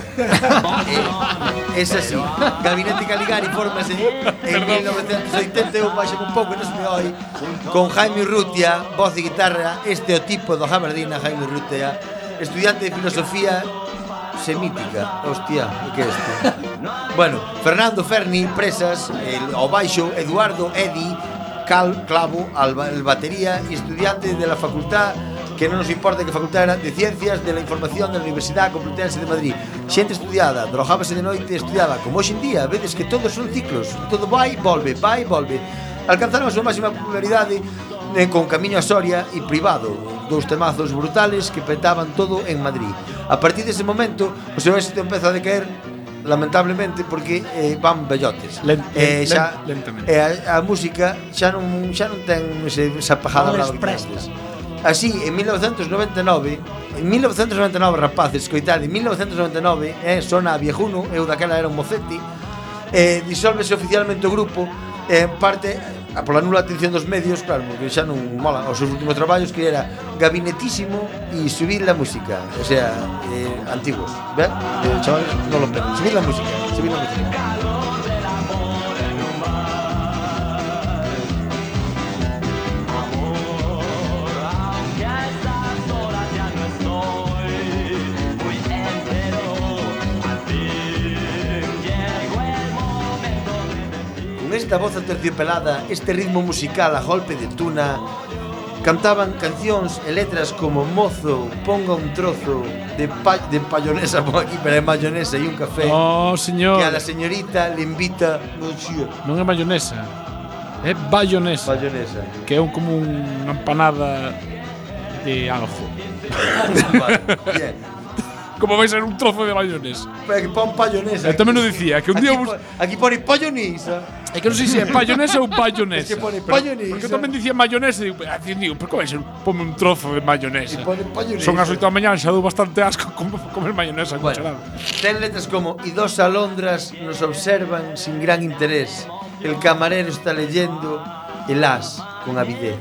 eh, ese sí. Gabinete Caligari fórmase en mil novecentos oitenta e un, baixame un pouco, non se me oi, con Jaime Urrutia, voz e guitarra, este é o tipo do Jabardina, Jaime Urrutia, estudiante de filosofía semítica. Hostia, que é isto? Bueno, Fernando Ferni, Presas, el, ao baixo, Eduardo Edi, Cal, Clavo, al, el batería y estudiante de la facultad, que non nos importa que facultad era, de Ciencias de la Información da Universidade Complutense de Madrid. Xente estudiada, drogábase de noite e estudiaba, como hoxe en día, vedes que todos son ciclos, todo vai, volve, vai, volve. Alcanzaron a súa máxima popularidade eh, con Camiño a Soria e Privado, dous temazos brutales que petaban todo en Madrid. A partir dese momento, o seu éxito empeza a decaer lamentablemente porque eh, van bellotes. Lent, eh, xa, lentamente. eh, a, a música xa non xa non ten ese, esa pajada Non brava les que presta. antes. Así, en mil novecentos noventa e nove, en mil novecentos noventa e nove, rapaces, coitade, en mil novecentos noventa e nove, eh, sona a viejuno, eu daquela era un mocete, eh, disólvese oficialmente o grupo, eh, parte a pola nula atención dos medios, claro, porque xa non mola os seus últimos traballos, que era Gabinetísimo e Subir la Música, o sea, eh, antiguos, ¿ven? Eh, chavales, non lo peguen, Subir la Música, Subir la Música. Con esta voz aterciopelada, este ritmo musical a golpe de tuna, cantaban cancións e letras como Mozo, ponga un trozo de, pa de payonesa, por aquí, pero é mayonesa e un café. Oh, señor. Que a la señorita le invita Monsieur. Non é mayonesa, é bayonesa. Bayonesa. Que é un, como unha empanada de algo. Vale, bien. Como vai ser un trozo de bayonesa? Pero que pon payonesa. Eu tamén o dicía, que un aquí día... po, aquí pone payonesa. É que non sei se é payonesa ou bayonesa. Es que pone Pero- payonesa. Porque eu tamén dicía mayonesa e digo, ah, digo, pero como vai ser? Ponme un trozo de mayonesa. E pone payonesa. Son as oito da mañá, xa dou bastante asco com- comer mayonesa Bueno, cucharada. ten letras como y dos alondras nos observan sin gran interés. El camarero está leyendo el as con avidez.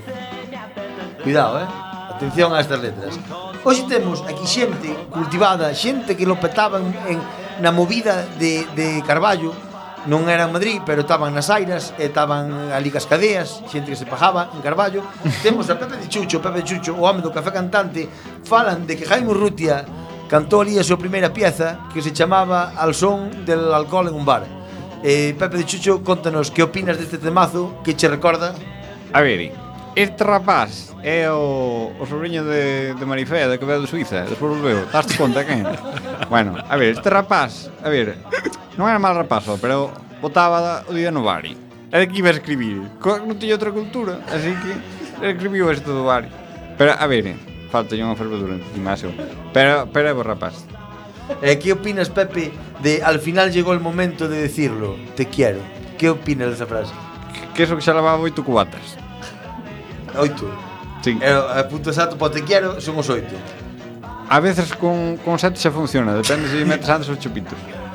Cuidado, eh. Atención a estas letras. Hoxe temos aquí xente cultivada, xente que lo petaban en, na movida de, de Carballo. Non era en Madrid, pero estaban nas airas, e estaban ali cas cadeas, xente que se pajaba en Carballo. Temos a Pepe de Chucho, Pepe de Chucho, o home do café cantante, falan de que Jaime Urrutia cantou ali a súa primeira pieza que se chamaba Al son del alcohol en un bar. Eh, Pepe de Chucho, contanos que opinas deste temazo que che recorda. A ver, este rapaz é o, o sobrinho de, de Marifea, de Quevedo de Suiza. Despois volveu, daste conta quen? Bueno, a ver, este rapaz, a ver, non era mal rapaz, só, pero botaba o día no bari. Era que iba a escribir. Co- Non tiña outra cultura, así que escribiu isto do bari. Pero, a ver, falta unha fervedura encima, seu. Pero, pero é bo rapaz. Eh, ¿Qué opinas, Pepe, de al final llegó el momento de decirlo? Te quiero. ¿Qué opinas de esa frase? Que eso que xa lavaba oito cubatas. Oito. Sí. Eh, a punto exacto para te quiero son os oito. A veces con, con sete xa funciona, depende se metes antes os chupitos.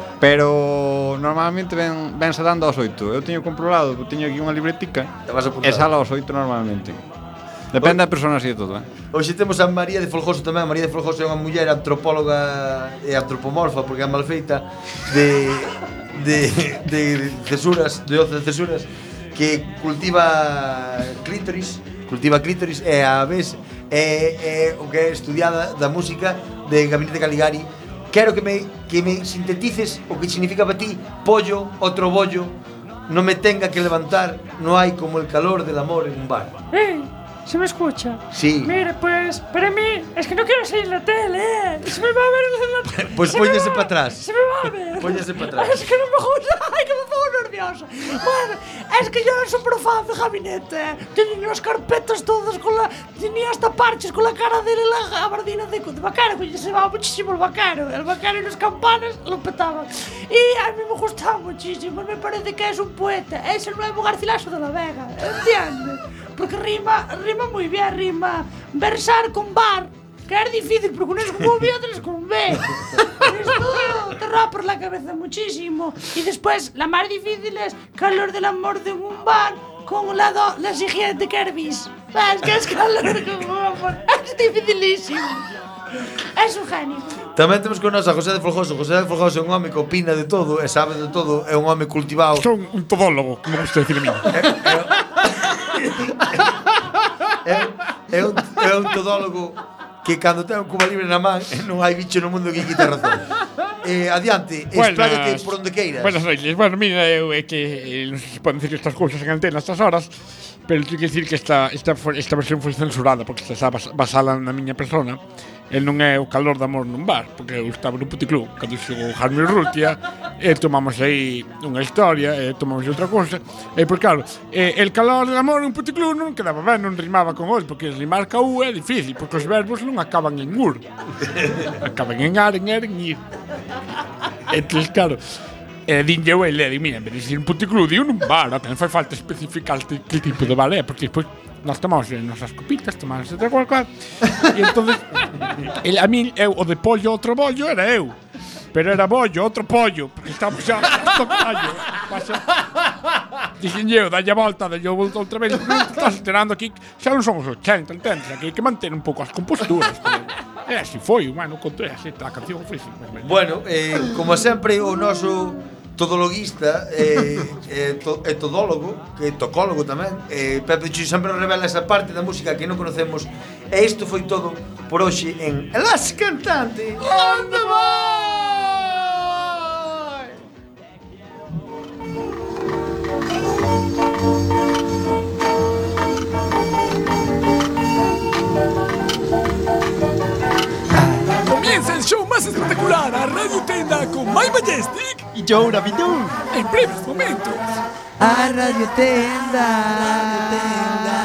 Pero normalmente ven, vense dando aos oito. Eu teño controlado, teño aquí unha libretica Te vas a apuntar. e sala aos oito normalmente. Depende da persona así de todo, eh? Hoxe temos a María de Folgoso tamén. María de Folgoso é unha muller antropóloga e antropomorfa porque é mal feita de de de cesuras, de doce cesuras que cultiva clítoris, cultiva clítoris e a vez é, é o que é estudiada da música de Gabinete Caligari. Quero que me que me sintetices o que significa para ti pollo, outro bollo, non me tenga que levantar, no hai como el calor del amor en un bar. ¡Ey! ¿Se me escucha? Sí. Mira, pues, para mí, es que no quiero salir en la tele, ¿eh? Se me va a ver en la tele. Pues Se póñese me va- para atrás. Se me va a ver. Póñese para atrás. Es que no me gusta. Ay, que me pongo nerviosa. Bueno, es que yo era súper fan de Gabinete. Tenía las carpetas todas con la... Tenía hasta parches con la cara de la gabardina de, de Bacaro, que se llamaba muchísimo el Bacaro. El Bacaro y las campanas lo petaban. Y a mí me gustaba muchísimo. Me parece que es un poeta. Es el nuevo Garcilaso de la Vega. ¿Entiendes? Porque rima, rima muy bien, rima versar con bar. que es difícil porque uno es con V y otro es con B. Esto te roba por la cabeza muchísimo. Y después, la más difícil es calor del amor de un bar con la, do, la siguiente Kervis. ¿Sabes qué es calor con un amor? Es dificilísimo. Es un genio. Tamén temos con nós a José de Folgoso. José de Folgoso é un home que opina de todo e sabe de todo. É un home cultivado. Son un todólogo, como gusta decir a mí. É, é, un, é un todólogo que cando ten un cuba libre na man non hai bicho no mundo que quita razón. Eh, adiante, expláyate por onde queiras. Buenas noites. Bueno, mira, eu é que eh, non sei se poden decir estas cousas en antena estas horas, pero teño que decir que esta, esta, esta versión foi censurada porque está basada na miña persona. El non é o calor de amor nun bar, porque eu estaba no puticlub cando xogou Jaime Urrutia e tomamos aí unha historia e tomamos outra cousa e por claro, e, el calor de amor nun puticlub non quedaba ben, non rimaba con os, porque rimar ca U é difícil, porque os verbos non acaban en ur, acaban en ar, en er, en ir. Entón, claro, e dinlle eu e le di, mira, en vez de dicir un puticlub, di un bar, non fai falta especificar que tipo de bar é, porque despois nós tomamos as nosas copitas, tomamos outra cual cual. E entonces el, a mí, eu, o de pollo outro bollo era eu. Pero era bollo, outro pollo, porque estamos xa outro pollo. Dixen eu, dalle a volta, dalle a volta outra vez. Estás enterando aquí, xa non somos ochenta, entendes? Aquí hai que manter un pouco as composturas. E así foi, bueno, conté así, a canción foi así. Bueno, eh, como sempre, o noso todologuista e eh, eh, to, eh, todólogo, que é tocólogo tamén, eh, Pepe Chuy sempre nos revela esa parte da música que non conocemos. E isto foi todo por hoxe en Las Cantantes On the Boy! Comienza el show más espectacular a Radio Tenda con My Majestic y Joe Rapidu en breves momentos. A Radio Tenda, Radio Tenda.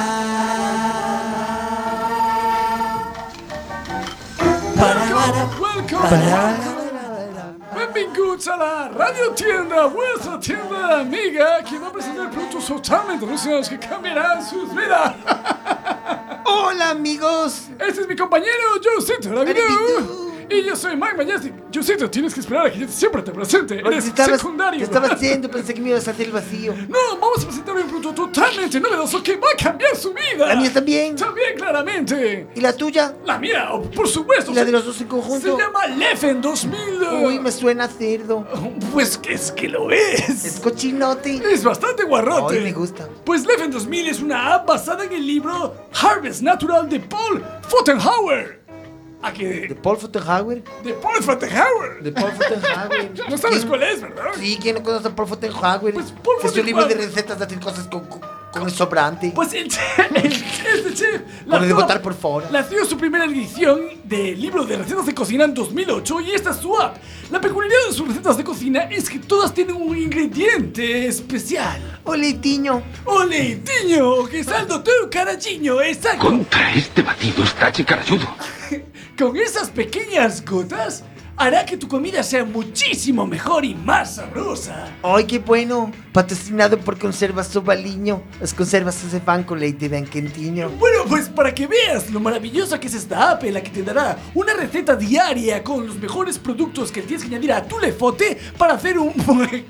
Welcome, welcome. Benvinguts a la Radio Tienda, vuestra tienda amiga, que va a presentar productos totalmente relacionados que cambiarán sus vidas. Hola amigos. Este es mi compañero Josito Rapidu. Y yo soy Mike Majestic. Josito, tienes que esperar a que yo siempre te presente. Eres estabas, secundario. ¿Qué estaba haciendo? Pensé que me ibas a hacer el vacío. No, vamos a presentar un producto totalmente novedoso que va a cambiar su vida. ¿La mía también? También, claramente. ¿Y la tuya? La mía, por supuesto. ¿Y la de los dos en conjunto? Se llama Leffen dos mil. Uy, me suena a cerdo. Pues que es que lo es. Es cochinote. Es bastante guarrote. Ay, me gusta. Pues Leffen dos mil es una app basada en el libro Harvest Natural de Paul Fotenhauer. ¿A qué? ¿De Paul Fotenhauer? De Paul Fotenhauer. De Paul Fotenhauer. No sabes cuál es, ¿verdad? Sí, ¿quién no conoce a Paul Fotenhauer? Pues Paul es un libro de Fotenhauer. recetas de hacer cosas con, con, con el sobrante. Pues el chef, el, este chef Con el de botar por fuera. lanzó su primera edición del libro de recetas de cocina en dos mil ocho y esta es su app. La peculiaridad de sus recetas de cocina es que todas tienen un ingrediente especial. O leitiño. O leitiño, que es el doctor Carachiño, exacto. Contra este batido está chicarayudo. Con esas pequeñas gotas hará que tu comida sea muchísimo mejor y más sabrosa. Ay, qué bueno. Patrocinado por Conservas Sobaliño. Las conservas se van con leite ben quentiño. Bueno, pues para que veas lo maravillosa que es esta app en la que te dará una receta diaria con los mejores productos que tienes que añadir a tu lefote para hacer un postre.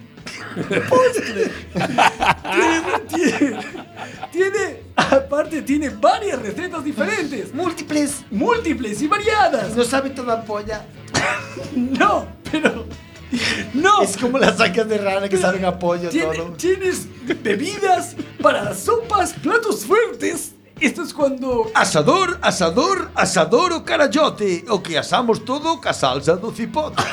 tiene, tiene, tiene, aparte tiene varias recetas diferentes. Múltiples. Múltiples y variadas. No sabe toda polla. No, pero... No. Es como las sacas de rana que saben a pollo Tiene, todo. Tienes bebidas para sopas, platos fuertes. Esto es cuando... Asador, asador, asador o carayote. O que asamos todo ca salsa do cipote.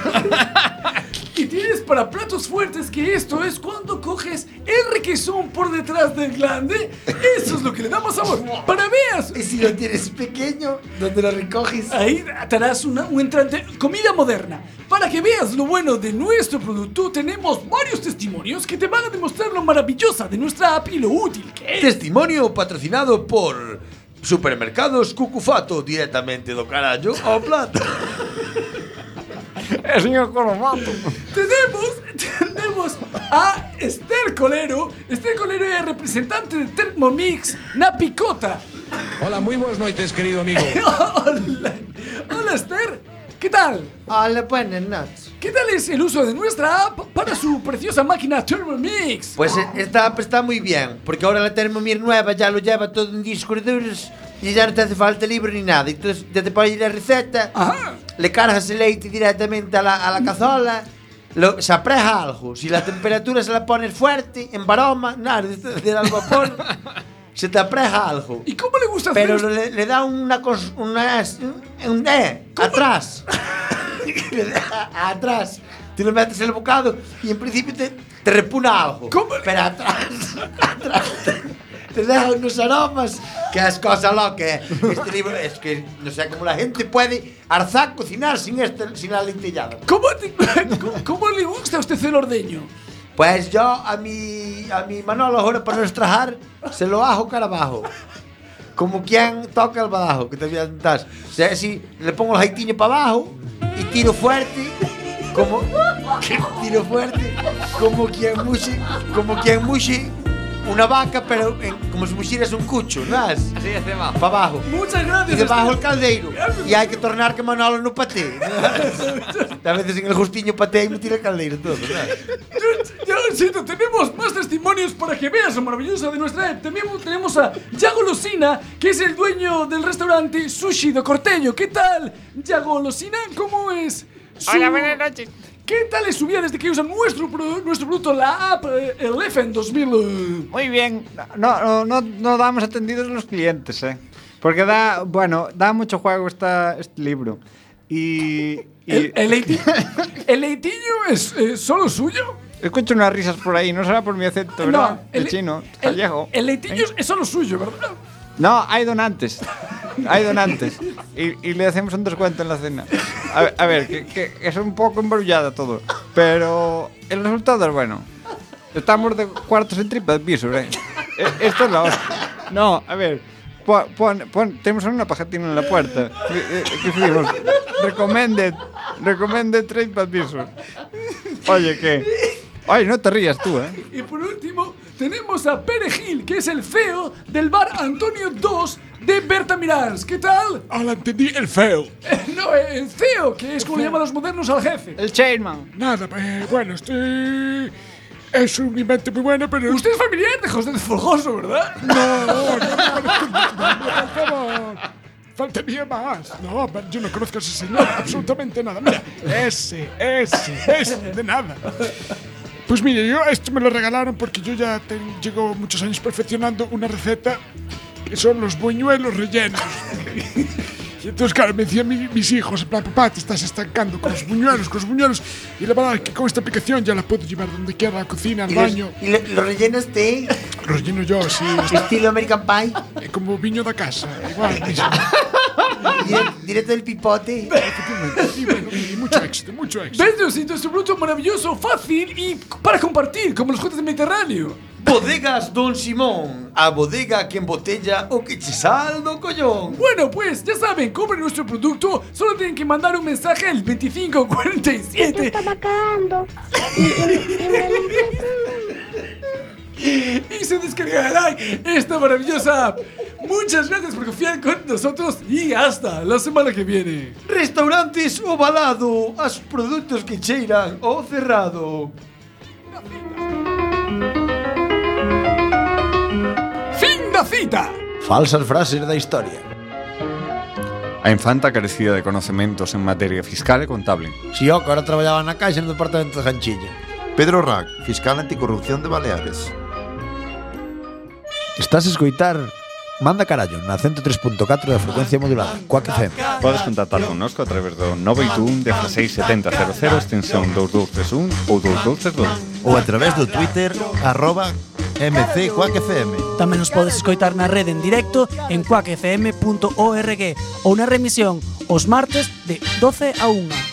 Y tienes para platos fuertes, que esto es cuando coges el requesón por detrás del glande. Eso es lo que le da más sabor. Para veas. Y si lo tienes pequeño, ¿dónde lo recoges? Ahí te harás una, un entrante. Comida moderna. Para que veas lo bueno de nuestro producto, tenemos varios testimonios que te van a demostrar lo maravillosa de nuestra app y lo útil que es. Testimonio patrocinado por Supermercados Cucufato, directamente do carallo ao plato. Eh, señor Coromato. Tenemos, tenemos a Esther Colero. Esther Colero es representante de Thermomix na Picota. Hola, muy buenas noches, querido amigo. Hola. Esther? ¿Qué tal? Hola, buenas noches. ¿Qué tal es el uso de nuestra app para su preciosa máquina Thermomix? Pues eh, esta app está muy bien, porque ahora la Thermomix nueva ya lo lleva todo en discos duros y ya no te hace falta libro ni nada. Entonces ya te pones ahí la receta, Ajá. le cargas el leite directamente a la, a la cazola, lo, se apreja algo. Si la temperatura se la pones fuerte, en baroma, nada, de, de al vapor, se te apreja algo. ¿Y cómo le gusta Pero hacer? le, le da una cosa, una, un eh, atrás. Le da atrás. Tú le metes el bocado y en principio te, te repugna algo. ¿Cómo? Pero atrás, atrás te, te deja unos aromas que es cosa loca. Este libro es que no sé cómo la gente puede arzar cocinar sin este, sin la lentillada. ¿Cómo, te- cómo, cómo le gusta a usted el ordeño? Pues yo a mi a mi Manolo ahora para no estrajar se lo hago cara abajo. Como quien toca el badajo, que te voy a contar. O sea, así le pongo el jaitiño para abajo y tiro fuerte, como tiro fuerte, como quien muxe, como quien muxe una vaca, pero en, como si muxieras un cucho, ¿no? Así es, Emma. Para abajo. Muchas gracias. Y debajo el Esther. caldeiro. Y hay que tornar que Manolo no patee. ¿No? A veces en el justiño patea y me tira el caldeiro todo, ¿no? Ya lo siento, tenemos más testimonios para que veas lo maravilloso de nuestra app. También tenemos a Yago Losina, que es el dueño del restaurante Sushi de Corteño. ¿Qué tal, Yago Losina? ¿Cómo es su... Hola, buenas noches. ¿Qué tal es su vida desde que usa nuestro, pro- nuestro producto, la app eh, el F en dos mil? eh? Muy bien. No, no, no, no damos atendidos a los clientes, ¿eh? Porque da, bueno, da mucho juego esta, este libro. Y... y ¿El, el, leiti- ¿El leitillo es eh, solo suyo? escucho unas risas por ahí, no será por mi acento, ¿verdad? No, el, el- chino, El, gallego. el leitillo es solo suyo, ¿verdad? No, hay donantes. Hay donantes. Y, y le hacemos un descuento en la cena. A, a ver, que, que es un poco embrullada todo. Pero el resultado es bueno. Estamos de cuartos en tripa de piso, ¿eh? E- Esto es la hostia. No, a ver. Pon, pon, pon- tenemos una pajatina en la puerta. Eh, eh, ¿Qué escribimos? Recommended. Recommended tripa de piso. Oye, ¿qué? Ay, no te rías tú, ¿eh? Y por último, tenemos a Pere Gil, que es el feo del bar Antonio dos de Berta Mirans. ¿Qué tal? Ahora entendí el feo. Eh, no, eh, el feo, que es como le llaman los modernos al jefe. El chairman. Nada, eh, bueno, estoy... Es un invento muy bueno, pero... Usted es familiar de José de Folgoso, ¿verdad? No, no, por favor. Faltaría más. No, pero yo no conozco a ese señor, absolutamente nada. Mira, ese, ese, ese, de nada. Pues mire, yo esto me lo regalaron porque yo ya ten- llevo muchos años perfeccionando una receta que son los buñuelos rellenos. Y entonces, claro, me decían mi- mis hijos, en plan, papá, te estás estancando con los buñuelos, con los buñuelos. Y la verdad es que con esta aplicación ya la puedo llevar donde quiera, a la cocina, al Y los- baño. ¿Y lo, lo rellenas de Lo relleno yo, sí. está- estilo American Pie? eh, como viño da casa, igual mismo. Dire- Directo del pipote. Y bueno, y mucho éxito, mucho éxito. ¿Ves, Diosito? Es un producto maravilloso, fácil y para compartir, como los juguetes del Mediterráneo. Bodegas Don Simón, a bodega que embotella o que te saldo collón. Bueno, pues ya saben, compren nuestro producto, solo tienen que mandar un mensaje al veinticinco cuarenta y siete. Estaba cagando. Y se descargará esta maravillosa app. Muchas gracias por confiar con nosotros y hasta la semana que viene. Restaurantes Ovalado, a sus productos que cheiran o cerrado. Fin da cita. Falsas frases da historia. A infanta carecía de conocimientos en materia fiscal y contable. Si yo, que ahora traballaba na caixa no departamento de Ganchilla. Pedro Rack, fiscal anticorrupción de Baleares. Estás a escoitar Manda Carallo na ciento tres punto catro da frecuencia modulada, Quack F M. Podes contactar connosco a través do nove oito un, dezasseis, setenta, cero cero, extensión dous dous tres un ou dous dous tres dous. Ou a través do Twitter, arroba mc Quack F M. Tamén nos podes escoitar na rede en directo en quack f m punto org ou na remisión os martes de doce a unha.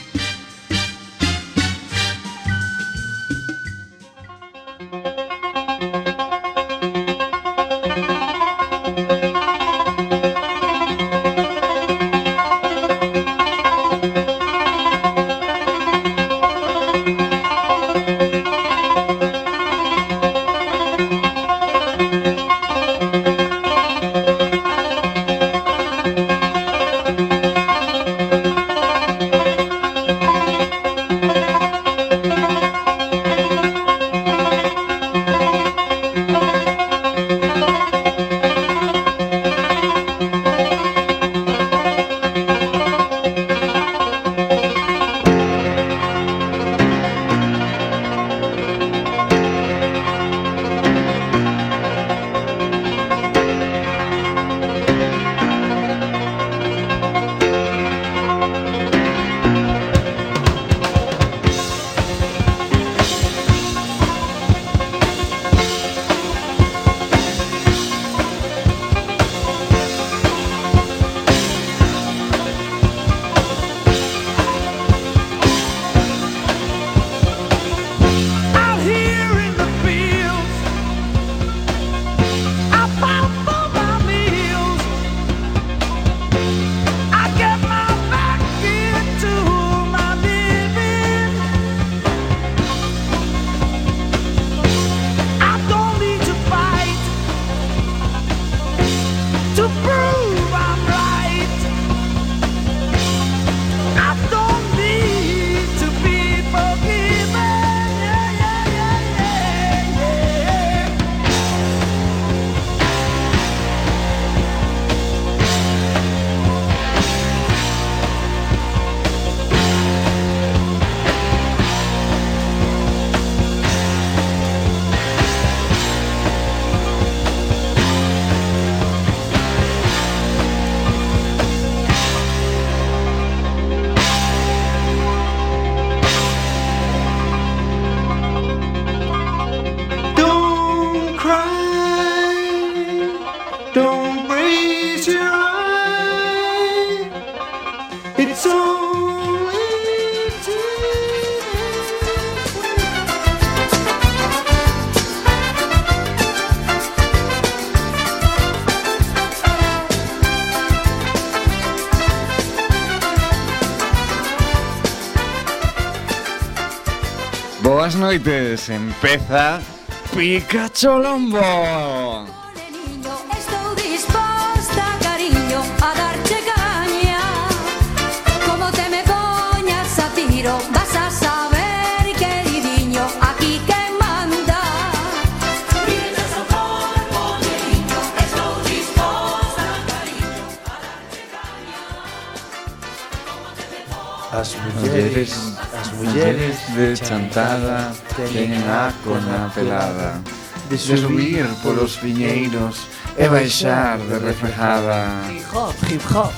Boas noites, empeza Pikachu Lombo. Estou disposta, cariño, a darte caña. Como te me poñas a tiro, vas a saber, queridinho, aquí quen manda. Mira o corpo, neniño, estou disposta, cariño, a darte caña. Como te me poñas. As mulleres, as mulleres de chantada teñen a cona pelada, de subir polos viñeiros e baixar de reflejada. Hip hop, hip hop.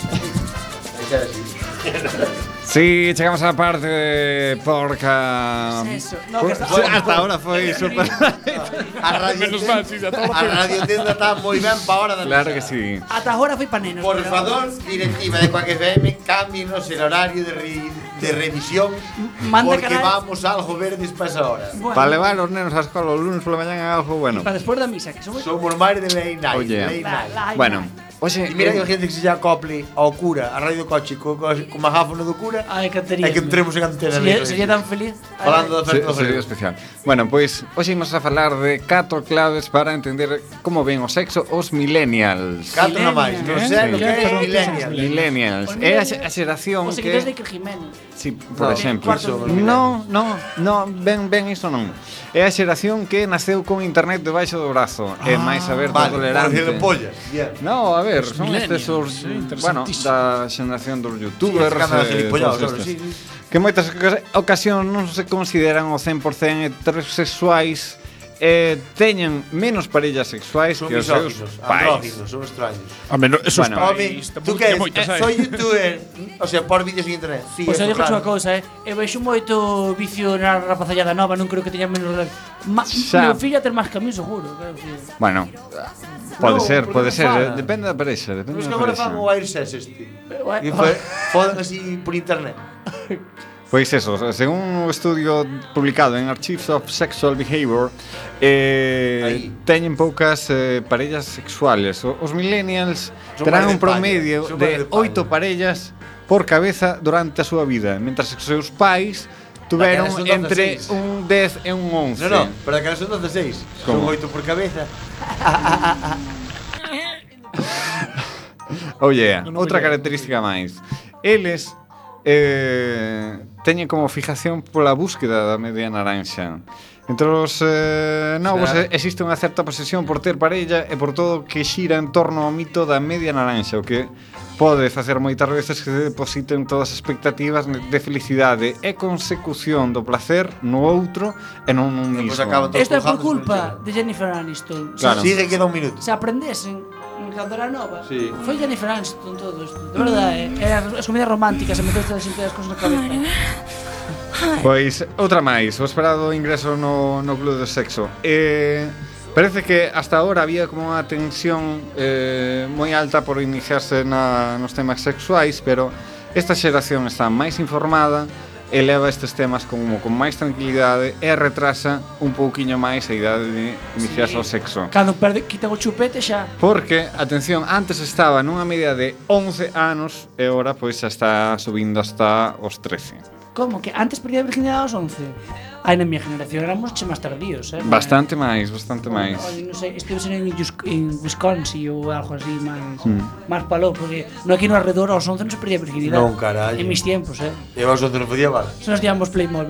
Sí, chegamos á parte de porca. Eso, no, que está- Sí, hasta ahora foi super. A radio Menos mal, sí, a todo A radio tenda está moi ben pa hora da Claro que sí. Ata agora foi pa nenos. Por pero- favor, directiva de Quack F M, cámbienos el horario de, re, de revisión Manda porque canal- vamos algo verdes para esa hora. Bueno, Para levar os nenos á escola o lunes pola mañá é algo bueno. para despois da misa, que somos Somos máis de late night. Oye. late night. La- la- Bueno, oxe, E mira que eh, a gente que se lle acople ao cura, a radio do coche, co, co, co megáfono do cura, Ai, que tería. e que entremos en antena. Sería, negro, sería eso. tan feliz. Falando da Se- oferta do sería Felipe. especial. Bueno, pois hoxe imos a falar de catro claves para entender como ven o sexo os millennials. Catro na máis, non sei lo que é Pero- millennial. Millennials. Os É a, millennials- xe- a xeración Os que seguidores de Iker Jiménez. Sí, por No, exemplo. cuartos de No, no, no, ben, ben iso non. É a xeración que naceu con internet debaixo do brazo, é máis aberta, Vale, tolerante. por pollas. Bien. No, a ver, Os son estes os, millennials, sí, bueno, interesantísimo. da xeración dos youtubers, Sí, ese canal de eh, gilipollados, todos ahora, estes. sí, sí. Que en moitas oca- ocasións non se consideran o cen por cen heterosexuais e teñen menos parellas sexuais Son que os seus misóginos, pais. andróginos, son extraños. A menos, esos Bueno, pais, Home, tú tampouco que tiña es? moitas, Eh, eh. soy youtuber, o sea, por vídeos en internet. Sí, Pois eu eso, digo unha claro. cousa, eh. Eu vexo moito vicio na rapazallada nova, non creo que teña menos rel- Ma, Xa. meu fillo a ter máis que a mí, seguro, claro que. Bueno, pode No, ser, porque pode non ser, fala. eh, depende da parexa, depende Pero es da que agora parexa. fan o Air Sex este. Guai. E foi, fodan así por internet. Pois eso, según un estudio publicado en Archives of Sexual Behavior, eh, Aí. teñen poucas eh, parellas sexuales. O- Os millennials Son terán máis un de España, promedio son máis de de España. oito parellas por cabeza durante a súa vida, mentras que os seus pais tuveron Daquelas son entre doce, un dez e un once. No, no, pero que son dieciséis. Son ¿Cómo? oito por cabeza. Oh yeah, outra característica máis. Eles eh, teñen como fijación pola búsqueda da media naranxa. Entre os eh, novos Será? eh, existe unha certa posesión por ter parella e por todo que xira en torno ao mito da media naranxa, o que pode facer moitas veces que se depositen todas as expectativas de felicidade e consecución do placer no outro e non nun E mismo. pois acaban todos Isto é por colgados culpa por de Jennifer Aniston. Claro. Sigue, queda un minuto. Se aprendesen cando era nova, Sí. foi Jennifer Aniston todo isto. De verdade, eh? Era as comedias románticas, se meteu todas as cosas na cabeza. Pois, outra máis, o esperado ingreso no, no club de sexo. Eh, parece que hasta ahora había como unha tensión eh, moi alta por iniciarse na, nos temas sexuais, pero esta xeración está máis informada e leva estes temas como con máis tranquilidade e retrasa un pouquiño máis a idade de iniciarse Sí. ao sexo. Cando perde, quitan o chupete xa. Porque, atención, antes estaba nunha media de once anos e agora pois xa está subindo hasta os trece. Como que antes perdía a virginidade aos once? Ai, na miña generación éramos che máis tardíos, eh? Bastante máis, bastante máis. Oye, non sei, estive en, Yus- en Wisconsin ou algo así máis Mm. máis paló, porque no aquí no alrededor aos once non se perdía a virginidade. Non, carallo. En mis tiempos, eh? E vos onde non podía, vale. Se nos díamos Playmobil.